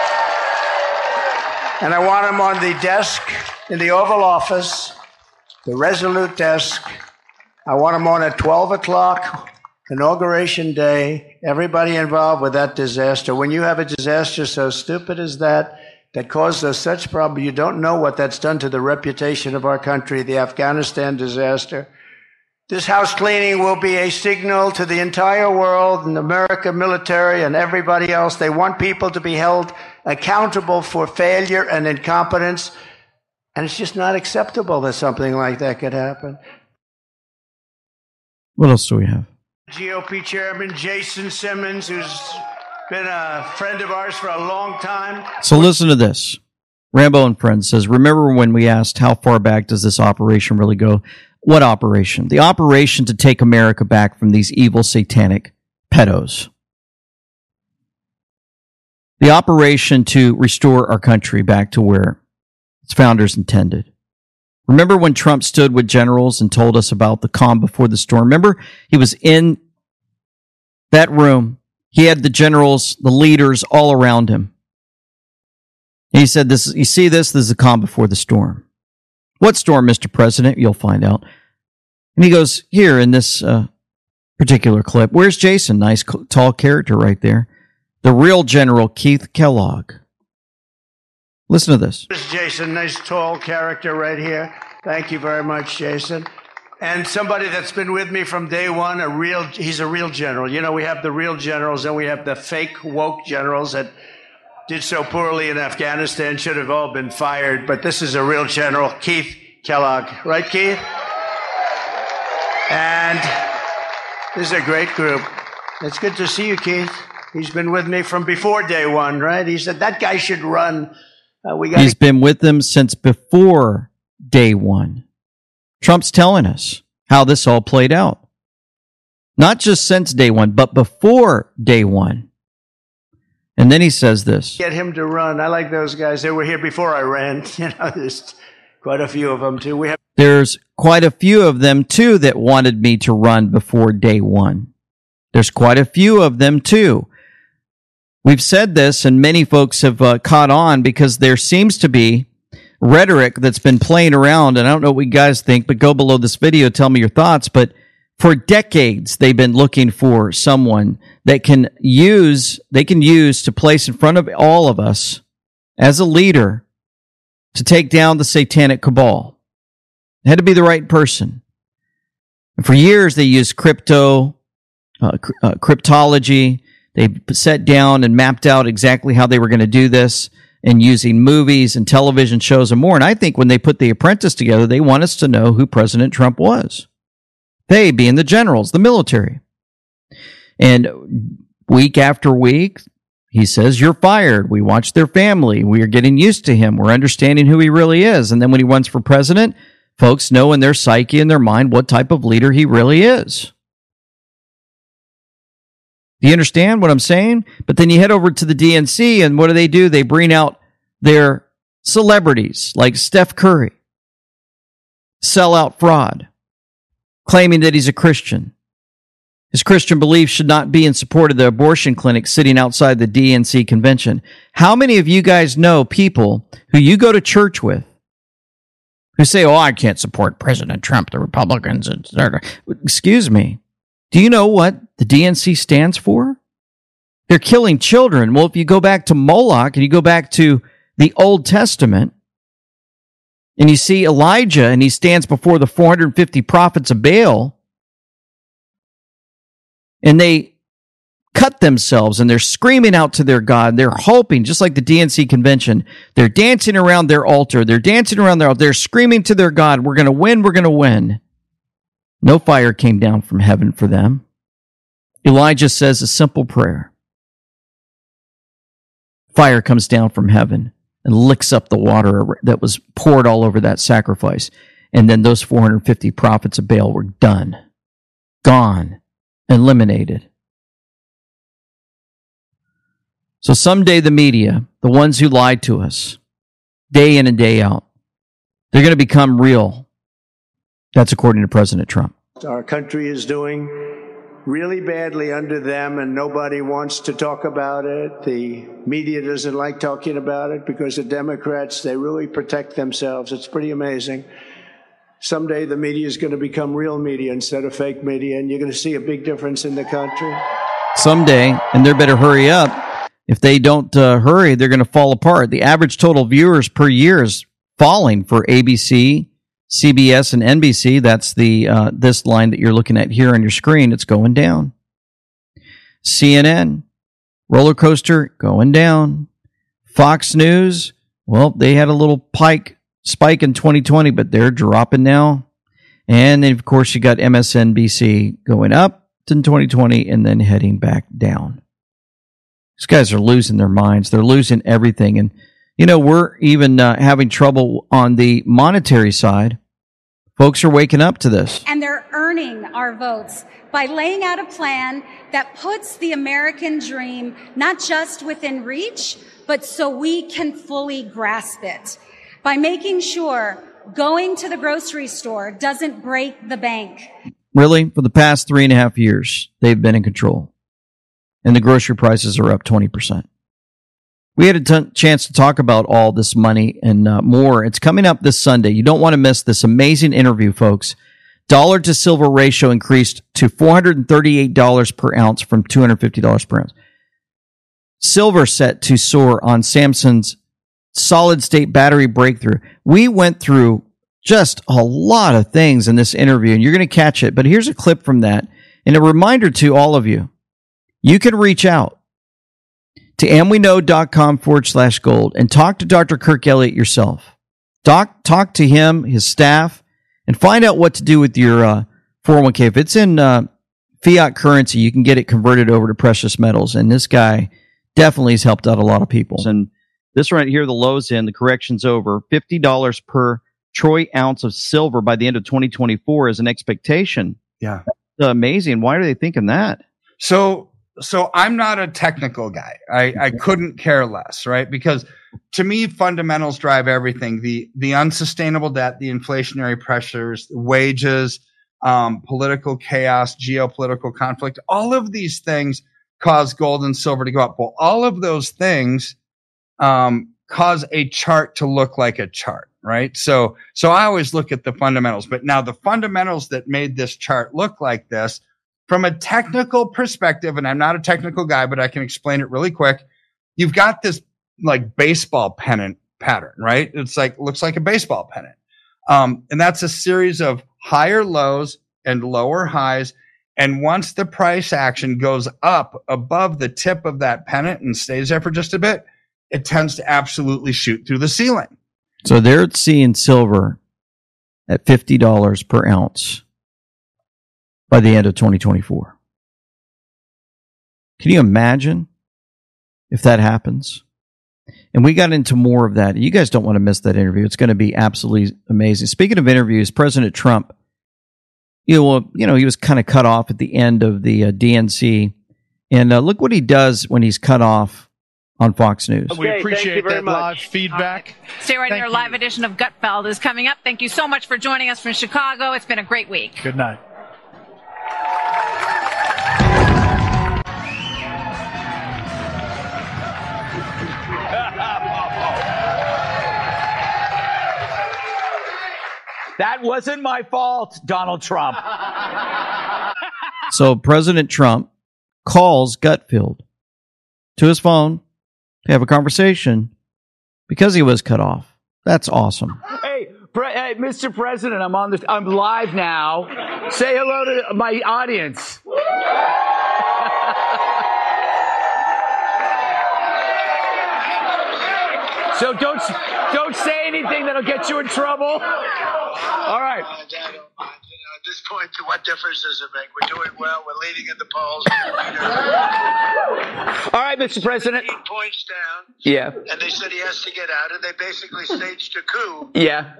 And I want them on the desk in the Oval Office, the Resolute desk. I want them on at 12 o'clock, Inauguration Day. Everybody involved with that disaster. When you have a disaster so stupid as that caused us such problems, you don't know what that's done to the reputation of our country, the Afghanistan disaster. This house cleaning will be a signal to the entire world and America military and everybody else. They want people to be held accountable for failure and incompetence. And it's just not acceptable that something like that could happen. What else do we have? GOP Chairman Jason Simmons, who's been a friend of ours for a long time. So listen to this. Rambo and Friends says, remember when we asked how far back does this operation really go? What operation? The operation to take America back from these evil satanic pedos. The operation to restore our country back to where its founders intended. Remember when Trump stood with generals and told us about the calm before the storm? Remember, he was in that room. He had the generals, the leaders all around him. And he said, "This, you see this? This is the calm before the storm." What storm, Mr. President? You'll find out. And he goes, here in this particular clip, where's Jason? Nice, tall character right there. The real General Keith Kellogg. Listen to this. This is Jason, nice tall character right here. Thank you very much, Jason. And somebody that's been with me from day one, he's a real general. You know, we have the real generals and we have the fake woke generals that did so poorly in Afghanistan, should have all been fired. But this is a real general, Keith Kellogg. Right, Keith? And this is a great group. It's good to see you, Keith. He's been with me from before day one, right? He said, that guy should run. He's been with them since before day one. Trump's telling us how this all played out. Not just since day one, but before day one. And then he says this. Get him to run. I like those guys. They were here before I ran. You know, there's quite a few of them, too. There's quite a few of them, too, that wanted me to run before day one. There's quite a few of them, too. We've said this, and many folks have caught on because there seems to be rhetoric that's been playing around, and I don't know what you guys think, but go below this video, tell me your thoughts. But For decades, they've been looking for someone that they can use to place in front of all of us as a leader to take down the satanic cabal. It had to be the right person. And for years, they used cryptology. They sat down and mapped out exactly how they were going to do this, and using movies and television shows and more. And I think when they put The Apprentice together, they want us to know who President Trump was. They being the generals, the military. And week after week, he says, you're fired. We watch their family. We are getting used to him. We're understanding who he really is. And then when he runs for president, folks know in their psyche and their mind what type of leader he really is. Do you understand what I'm saying? But then you head over to the DNC, and what do? They bring out their celebrities like Steph Curry, sellout fraud, claiming that he's a Christian. His Christian beliefs should not be in support of the abortion clinic sitting outside the DNC convention. How many of you guys know people who you go to church with who say, oh, I can't support President Trump, the Republicans, etc. Excuse me. Do you know what the DNC stands for? They're killing children. Well, if you go back to Moloch and you go back to the Old Testament and you see Elijah and he stands before the 450 prophets of Baal and they cut themselves and they're screaming out to their God. They're hoping, just like the DNC convention, they're dancing around their altar. They're screaming to their God, we're going to win, we're going to win. No fire came down from heaven for them. Elijah says a simple prayer. Fire comes down from heaven and licks up the water that was poured all over that sacrifice. And then those 450 prophets of Baal were done, gone, eliminated. So someday the media, the ones who lied to us, day in and day out, they're going to become real. That's according to President Trump. Our country is doing really badly under them, and nobody wants to talk about it. The media doesn't like talking about it because the Democrats, they really protect themselves. It's pretty amazing. Someday the media is going to become real media instead of fake media, and you're going to see a big difference in the country. Someday, and they better hurry up. If they don't hurry, they're going to fall apart. The average total viewers per year is falling for ABC, CBS, and NBC. That's the this line that you're looking at here on your screen. It's going down. CNN, roller coaster, going down. Fox News, well, they had a little spike in 2020, but they're dropping now. And then, of course, you got MSNBC going up in 2020 and then heading back down. These guys are losing their minds. They're losing everything. And, you know, we're even having trouble on the monetary side. Folks are waking up to this. And they're earning our votes by laying out a plan that puts the American dream not just within reach, but so we can fully grasp it. By making sure going to the grocery store doesn't break the bank. Really? For the past 3.5 years, they've been in control. And the grocery prices are up 20%. We had a chance to talk about all this money and more. It's coming up this Sunday. You don't want to miss this amazing interview, folks. Dollar to silver ratio increased to $438 per ounce from $250 per ounce. Silver set to soar on Samsung's solid-state battery breakthrough. We went through just a lot of things in this interview, and you're going to catch it. But here's a clip from that, and a reminder to all of you. You can reach out to amweknow.com/gold and talk to Dr. Kirk Elliott yourself. Talk to him, his staff, and find out what to do with your 401k. If it's in fiat currency, you can get it converted over to precious metals. And this guy definitely has helped out a lot of people. And this right here, the low's in, the correction's over. $50 per troy ounce of silver by the end of 2024 is an expectation. Yeah. That's amazing. Why are they thinking that? So I'm not a technical guy. I couldn't care less, right? Because to me, fundamentals drive everything. The unsustainable debt, the inflationary pressures, wages, political chaos, geopolitical conflict, all of these things cause gold and silver to go up. Well, all of those things cause a chart to look like a chart, right? So I always look at the fundamentals, but now the fundamentals that made this chart look like this from a technical perspective, and I'm not a technical guy, but I can explain it really quick. You've got this like baseball pennant pattern, right? It's like, looks like a baseball pennant. And that's a series of higher lows and lower highs. And once the price action goes up above the tip of that pennant and stays there for just a bit, it tends to absolutely shoot through the ceiling. So they're seeing silver at $50 per ounce by the end of 2024. Can you imagine if that happens? And we got into more of that. You guys don't want to miss that interview. It's going to be absolutely amazing. Speaking of interviews, President Trump, he was kind of cut off at the end of the DNC. And look what he does when he's cut off on Fox News. We appreciate that live feedback. Stay right there. Live edition of Gutfeld is coming up. Thank you so much for joining us from Chicago. It's been a great week. Good night. That wasn't my fault, Donald Trump. So President Trump calls Gutfeld to his phone to have a conversation because he was cut off. That's awesome. Hey, Mr. President, I'm live now. Say hello to my audience. So don't say anything that'll get you in trouble. All right. At this point, what difference does it make? We're doing well. We're leading in the polls. All right, Mr. President. 15 points down. Yeah. And they said he has to get out, and they basically staged a coup. Yeah.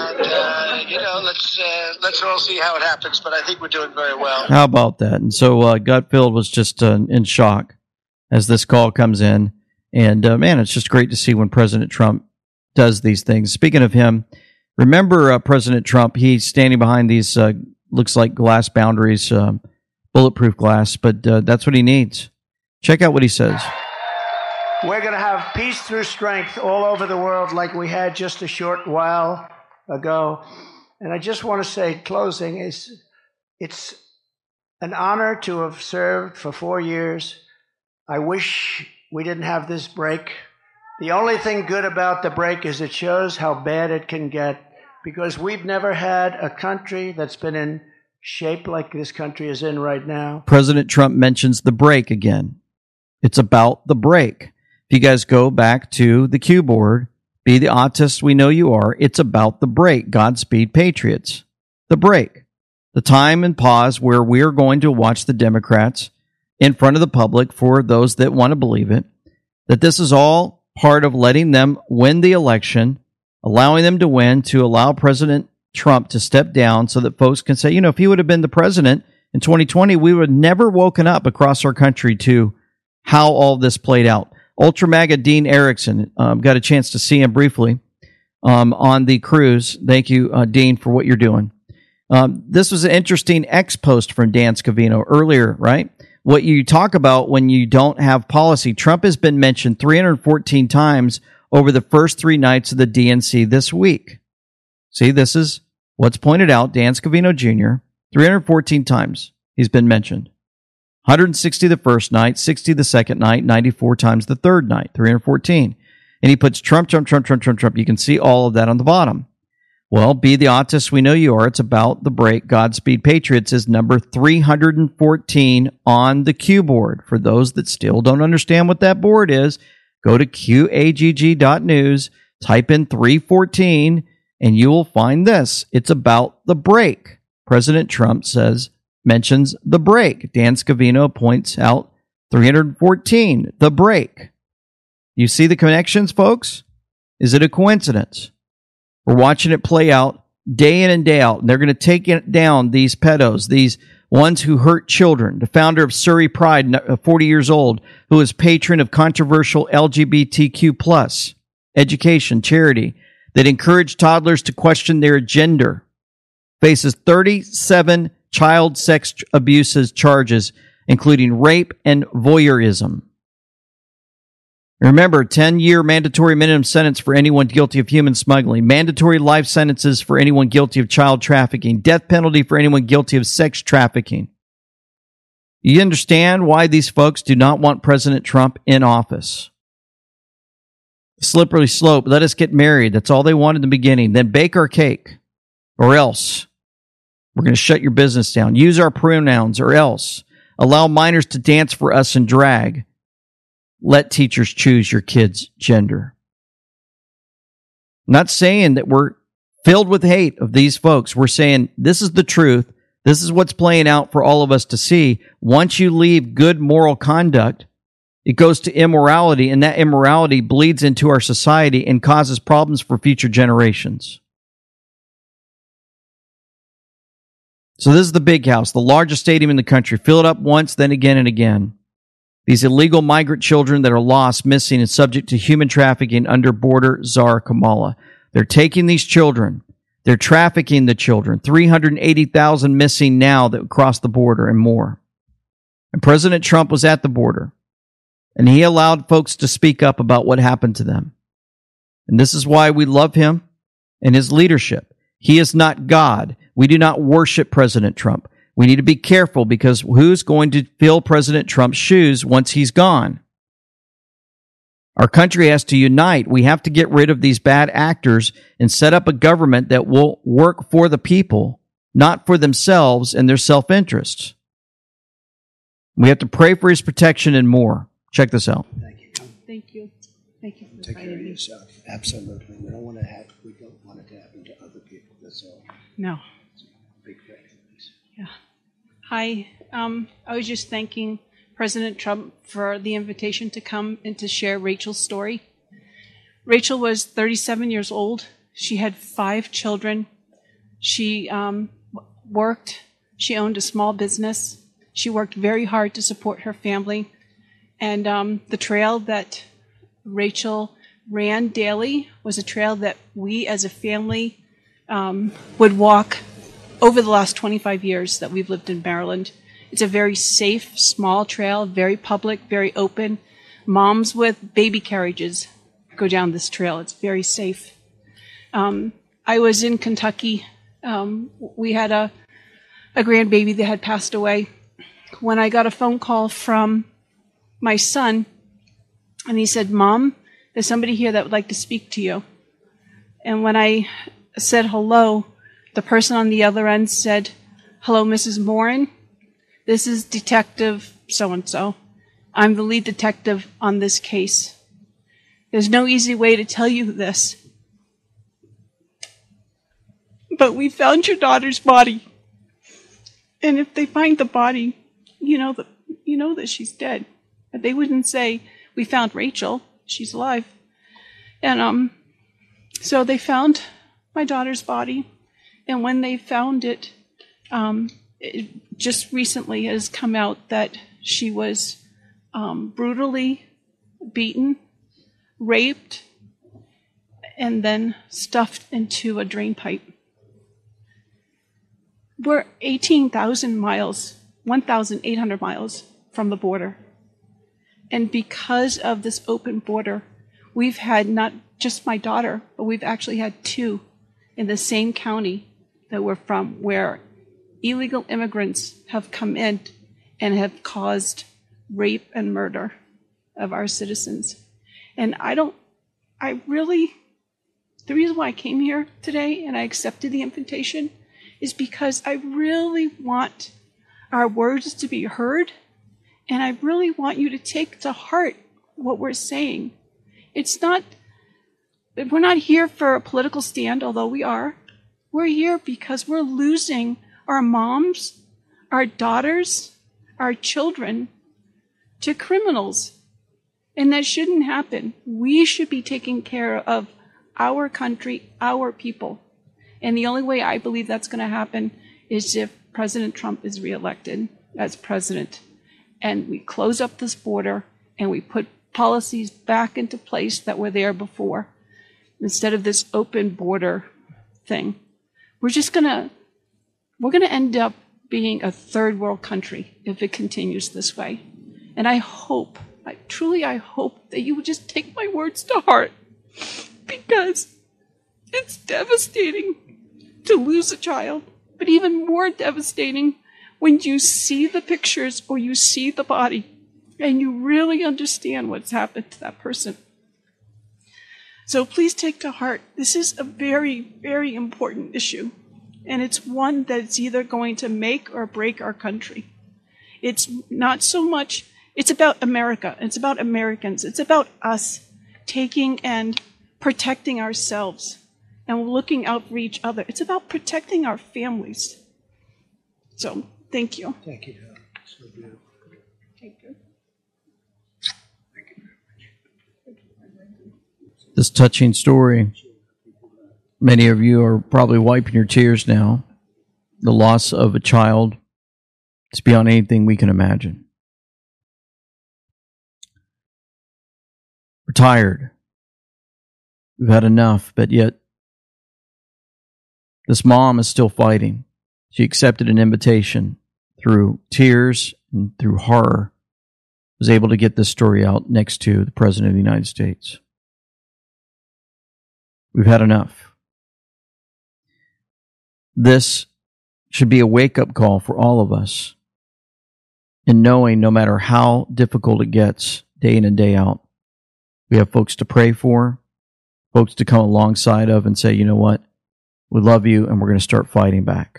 And let's all see how it happens. But I think we're doing very well. How about that? And so Gutfeld was just in shock as this call comes in. And man, it's just great to see when President Trump does these things. Speaking of him, remember President Trump, he's standing behind these, looks like glass boundaries, bulletproof glass, but that's what he needs. Check out what he says. We're going to have peace through strength all over the world like we had just a short while ago. And I just want to say, closing, it's an honor to have served for 4 years. I wish we didn't have this break. The only thing good about the break is it shows how bad it can get, because we've never had a country that's been in shape like this country is in right now. President Trump mentions the break again. It's about the break. If you guys go back to the Q board, be the autist we know you are, it's about the break. Godspeed, Patriots. The break. The time and pause where we're going to watch the Democrats in front of the public, for those that want to believe it, that this is all part of letting them win the election, allowing them to win, to allow President Trump to step down so that folks can say, if he would have been the president in 2020, we would have never woken up across our country to how all this played out. Ultra MAGA Dean Erickson, got a chance to see him briefly on the cruise. Thank you, Dean, for what you're doing. This was an interesting X post from Dan Scavino earlier, right? What you talk about when you don't have policy. Trump has been mentioned 314 times over the first 3 nights of the DNC this week. See, this is what's pointed out. Dan Scavino Jr., 314 times he's been mentioned. 160 the first night, 60 the second night, 94 times the third night, 314. And he puts Trump, Trump, Trump, Trump, Trump, Trump. You can see all of that on the bottom. Well, be the autist we know you are. It's about the break. Godspeed, Patriots is number 314 on the Q board. For those that still don't understand what that board is, go to QAGG.news, type in 314, and you will find this. It's about the break. President Trump mentions the break. Dan Scavino points out 314, the break. You see the connections, folks? Is it a coincidence? We're watching it play out day in and day out. And they're going to take down these pedos, these ones who hurt children. The founder of Surrey Pride, 40 years old, who is patron of controversial LGBTQ+ education charity that encouraged toddlers to question their gender, faces 37 child sex abuses charges, including rape and voyeurism. Remember, 10-year mandatory minimum sentence for anyone guilty of human smuggling, mandatory life sentences for anyone guilty of child trafficking, death penalty for anyone guilty of sex trafficking. You understand why these folks do not want President Trump in office. Slippery slope. Let us get married. That's all they want in the beginning. Then bake our cake, or else we're going to shut your business down. Use our pronouns, or else allow minors to dance for us in drag. Let teachers choose your kid's gender. I'm not saying that we're filled with hate of these folks. We're saying this is the truth. This is what's playing out for all of us to see. Once you leave good moral conduct, it goes to immorality, and that immorality bleeds into our society and causes problems for future generations. So this is the Big House, the largest stadium in the country. Fill it up once, then again and again. These illegal migrant children that are lost, missing, and subject to human trafficking under border czar Kamala. They're taking these children. They're trafficking the children. 380,000 missing now that cross the border and more. And President Trump was at the border. And he allowed folks to speak up about what happened to them. And this is why we love him and his leadership. He is not God. We do not worship President Trump. We need to be careful because who's going to fill President Trump's shoes once he's gone? Our country has to unite. We have to get rid of these bad actors and set up a government that will work for the people, not for themselves and their self-interest. We have to pray for his protection and more. Check this out. Thank you. Thank you. Thank you for Take care of inviting me. yourself. Absolutely. We don't want it to happen to other people. That's all. No. Big factor. Yeah. Hi. I was just thanking President Trump for the invitation to come and to share Rachel's story. Rachel was 37 years old. She had 5 children. She worked. She owned a small business. She worked very hard to support her family. And the trail that Rachel ran daily was a trail that we as a family would walk over the last 25 years that we've lived in Maryland. It's a very safe, small trail, very public, very open. Moms with baby carriages go down this trail. It's very safe. I was in Kentucky. We had a grandbaby that had passed away. When I got a phone call from my son, and he said, "Mom, there's somebody here that would like to speak to you." And when I said hello, the person on the other end said, "Hello, Mrs. Morin. This is Detective so-and-so. I'm the lead detective on this case. There's no easy way to tell you this, but we found your daughter's body. And if they find the body, you know that she's dead. But they wouldn't say, 'We found Rachel. She's alive.'" And so they found my daughter's body. And when they found it, just recently has come out that she was brutally beaten, raped, and then stuffed into a drain pipe. We're 18,000 miles, 1,800 miles from the border. And because of this open border, we've had not just my daughter, but we've actually had 2 in the same county that we're from, where illegal immigrants have come in and have caused rape and murder of our citizens. And the reason why I came here today and I accepted the invitation is because I really want our words to be heard, and I really want you to take to heart what we're saying. We're not here for a political stand, although we are. We're here because we're losing our moms, our daughters, our children to criminals. And that shouldn't happen. We should be taking care of our country, our people. And the only way I believe that's going to happen is if President Trump is reelected as president. And we close up this border and we put policies back into place that were there before, instead of this open border thing. We're going to end up being a third world country if it continues this way. And I hope I hope that you would just take my words to heart, because it's devastating to lose a child, but even more devastating when you see the pictures or you see the body and you really understand what's happened to that person. So please take to heart, this is a very, very important issue, and it's one that's either going to make or break our country. It's not so much, it's about America, it's about Americans, it's about us taking and protecting ourselves and looking out for each other. It's about protecting our families. So, thank you. Thank you. So beautiful. Thank you. This touching story, many of you are probably wiping your tears now. The loss of a child is beyond anything we can imagine. We're tired. We've had enough, but yet this mom is still fighting. She accepted an invitation through tears and through horror, was able to get this story out next to the President of the United States. We've had enough. This should be a wake-up call for all of us in knowing no matter how difficult it gets day in and day out, we have folks to pray for, folks to come alongside of and say, you know what, we love you and we're going to start fighting back.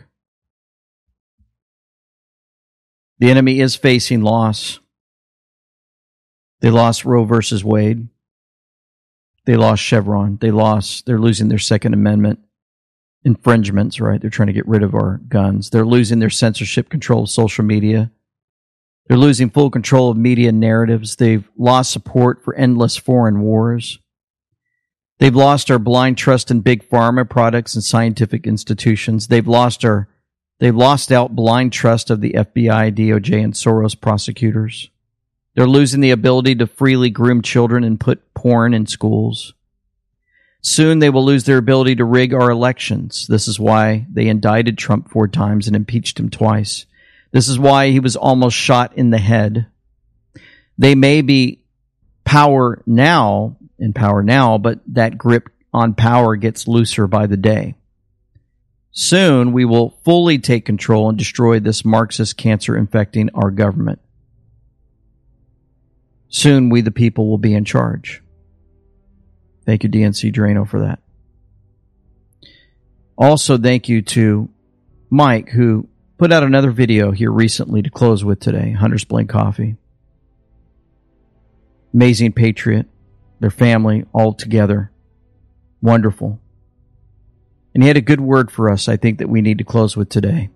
The enemy is facing loss. They lost Roe versus Wade. They lost Chevron. They're losing their Second Amendment infringements, right? They're trying to get rid of our guns. They're losing their censorship control of social media. They're losing full control of media narratives. They've lost support for endless foreign wars. They've lost our blind trust in big pharma products and scientific institutions. They've lost out blind trust of the FBI, DOJ, and Soros prosecutors. They're losing the ability to freely groom children and put porn in schools. Soon they will lose their ability to rig our elections. This is why they indicted Trump 4 times and impeached him twice. This is why he was almost shot in the head. They may be in power now, but that grip on power gets looser by the day. Soon we will fully take control and destroy this Marxist cancer infecting our government. Soon we, the people, will be in charge. Thank you, DNC Drano, for that. Also, thank you to Mike, who put out another video here recently to close with today. Hunter's Blend Coffee. Amazing patriot. Their family all together. Wonderful. And he had a good word for us, I think, that we need to close with today.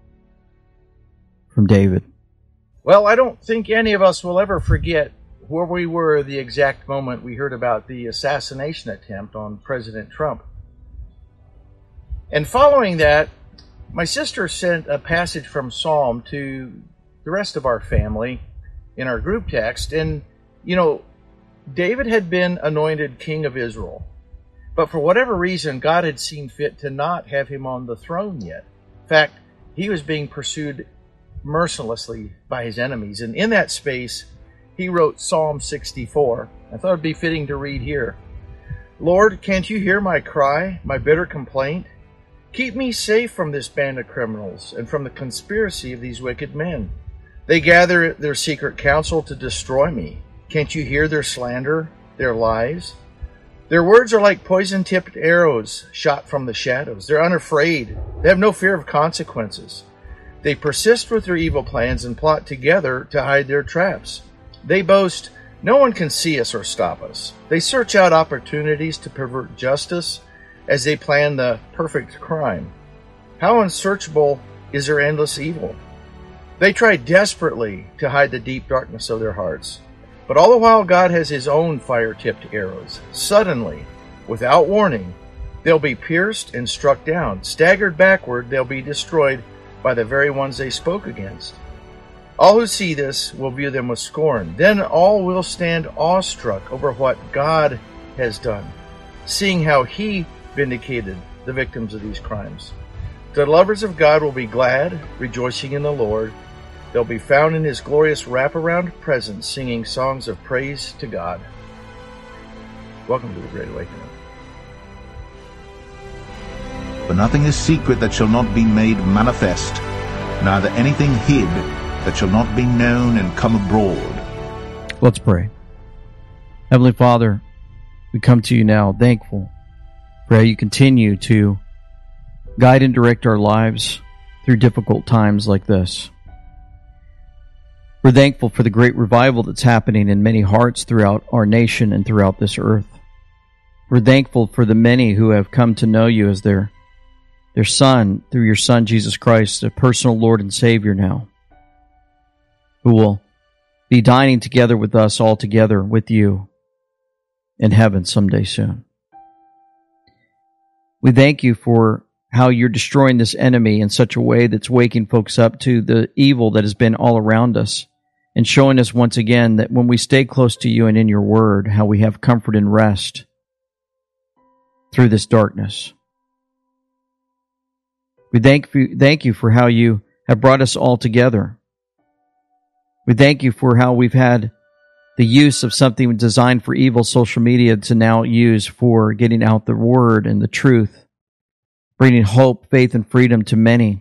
From David. Well, I don't think any of us will ever forget where we were the exact moment we heard about the assassination attempt on President Trump. And following that, my sister sent a passage from Psalm to the rest of our family in our group text. And, you know, David had been anointed king of Israel. But for whatever reason, God had seen fit to not have him on the throne yet. In fact, he was being pursued mercilessly by his enemies. And in that space, he wrote Psalm 64. I thought it'd be fitting to read here. Lord, can't you hear my cry, my bitter complaint? Keep me safe from this band of criminals and from the conspiracy of these wicked men. They gather their secret counsel to destroy me. Can't you hear their slander, their lies? Their words are like poison-tipped arrows shot from the shadows. They're unafraid. They have no fear of consequences. They persist with their evil plans and plot together to hide their traps. They boast, no one can see us or stop us. They search out opportunities to pervert justice as they plan the perfect crime. How unsearchable is their endless evil? They try desperately to hide the deep darkness of their hearts. But all the while, God has his own fire-tipped arrows. Suddenly, without warning, they'll be pierced and struck down. Staggered backward, they'll be destroyed by the very ones they spoke against. All who see this will view them with scorn. Then all will stand awestruck over what God has done, seeing how he vindicated the victims of these crimes. The lovers of God will be glad, rejoicing in the Lord. They'll be found in his glorious wraparound presence, singing songs of praise to God. Welcome to the Great Awakening. For nothing is secret that shall not be made manifest, neither anything hid that shall not be known and come abroad. Let's pray. Heavenly Father, we come to you now thankful for how you continue to guide and direct our lives through difficult times like this. We're thankful for the great revival that's happening in many hearts throughout our nation and throughout this earth. We're thankful for the many who have come to know you as their Son, through your Son, Jesus Christ, a personal Lord and Savior now, who will be dining together with us all together with you in heaven someday soon. We thank you for how you're destroying this enemy in such a way that's waking folks up to the evil that has been all around us, and showing us once again that when we stay close to you and in your word, how we have comfort and rest through this darkness. We thank you for how you have brought us all together. We thank you for how we've had the use of something designed for evil, social media, to now use for getting out the word and the truth, bringing hope, faith, and freedom to many.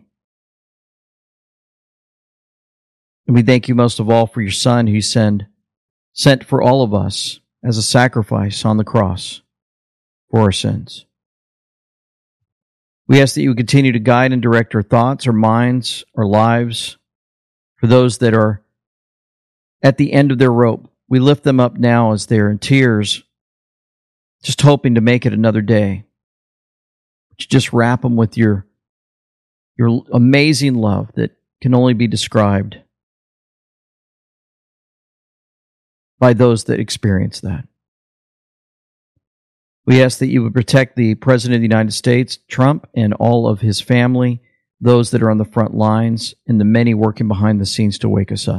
And we thank you most of all for your Son, who you sent for all of us as a sacrifice on the cross for our sins. We ask that you would continue to guide and direct our thoughts, our minds, our lives. For those that are at the end of their rope, we lift them up now as they're in tears, just hoping to make it another day. Just wrap them with your amazing love that can only be described by those that experience that. We ask that you would protect the President of the United States, Trump, and all of his family, those that are on the front lines, and the many working behind the scenes to wake us up.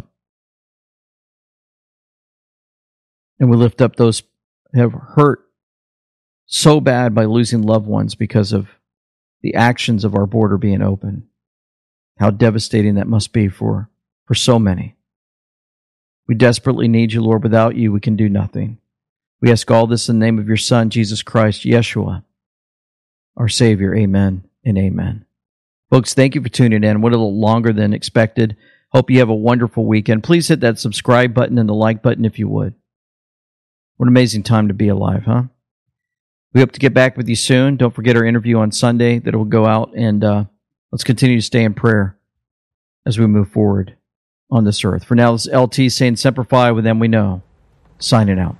And we lift up those who have hurt so bad by losing loved ones because of the actions of our border being open. How devastating that must be for so many. We desperately need you, Lord. Without you, we can do nothing. We ask all this in the name of your Son, Jesus Christ, Yeshua, our Savior. Amen and amen. Folks, thank you for tuning in. Went a little longer than expected. Hope you have a wonderful weekend. Please hit that subscribe button and the like button if you would. What an amazing time to be alive, huh? We hope to get back with you soon. Don't forget our interview on Sunday that will go out, and let's continue to stay in prayer as we move forward on this earth. For now, this is LT saying Semper Fi, with them we know. Signing out.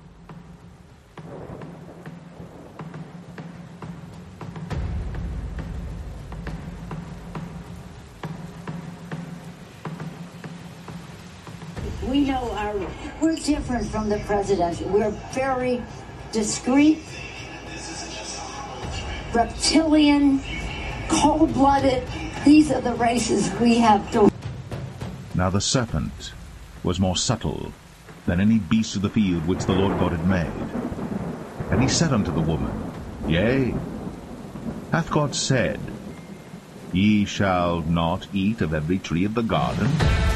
We know we're different from the president. We're very discreet, reptilian, cold-blooded. These are the races we have to. Now the serpent was more subtle than any beast of the field which the Lord God had made. And he said unto the woman, Yea, hath God said, Ye shall not eat of every tree of the garden?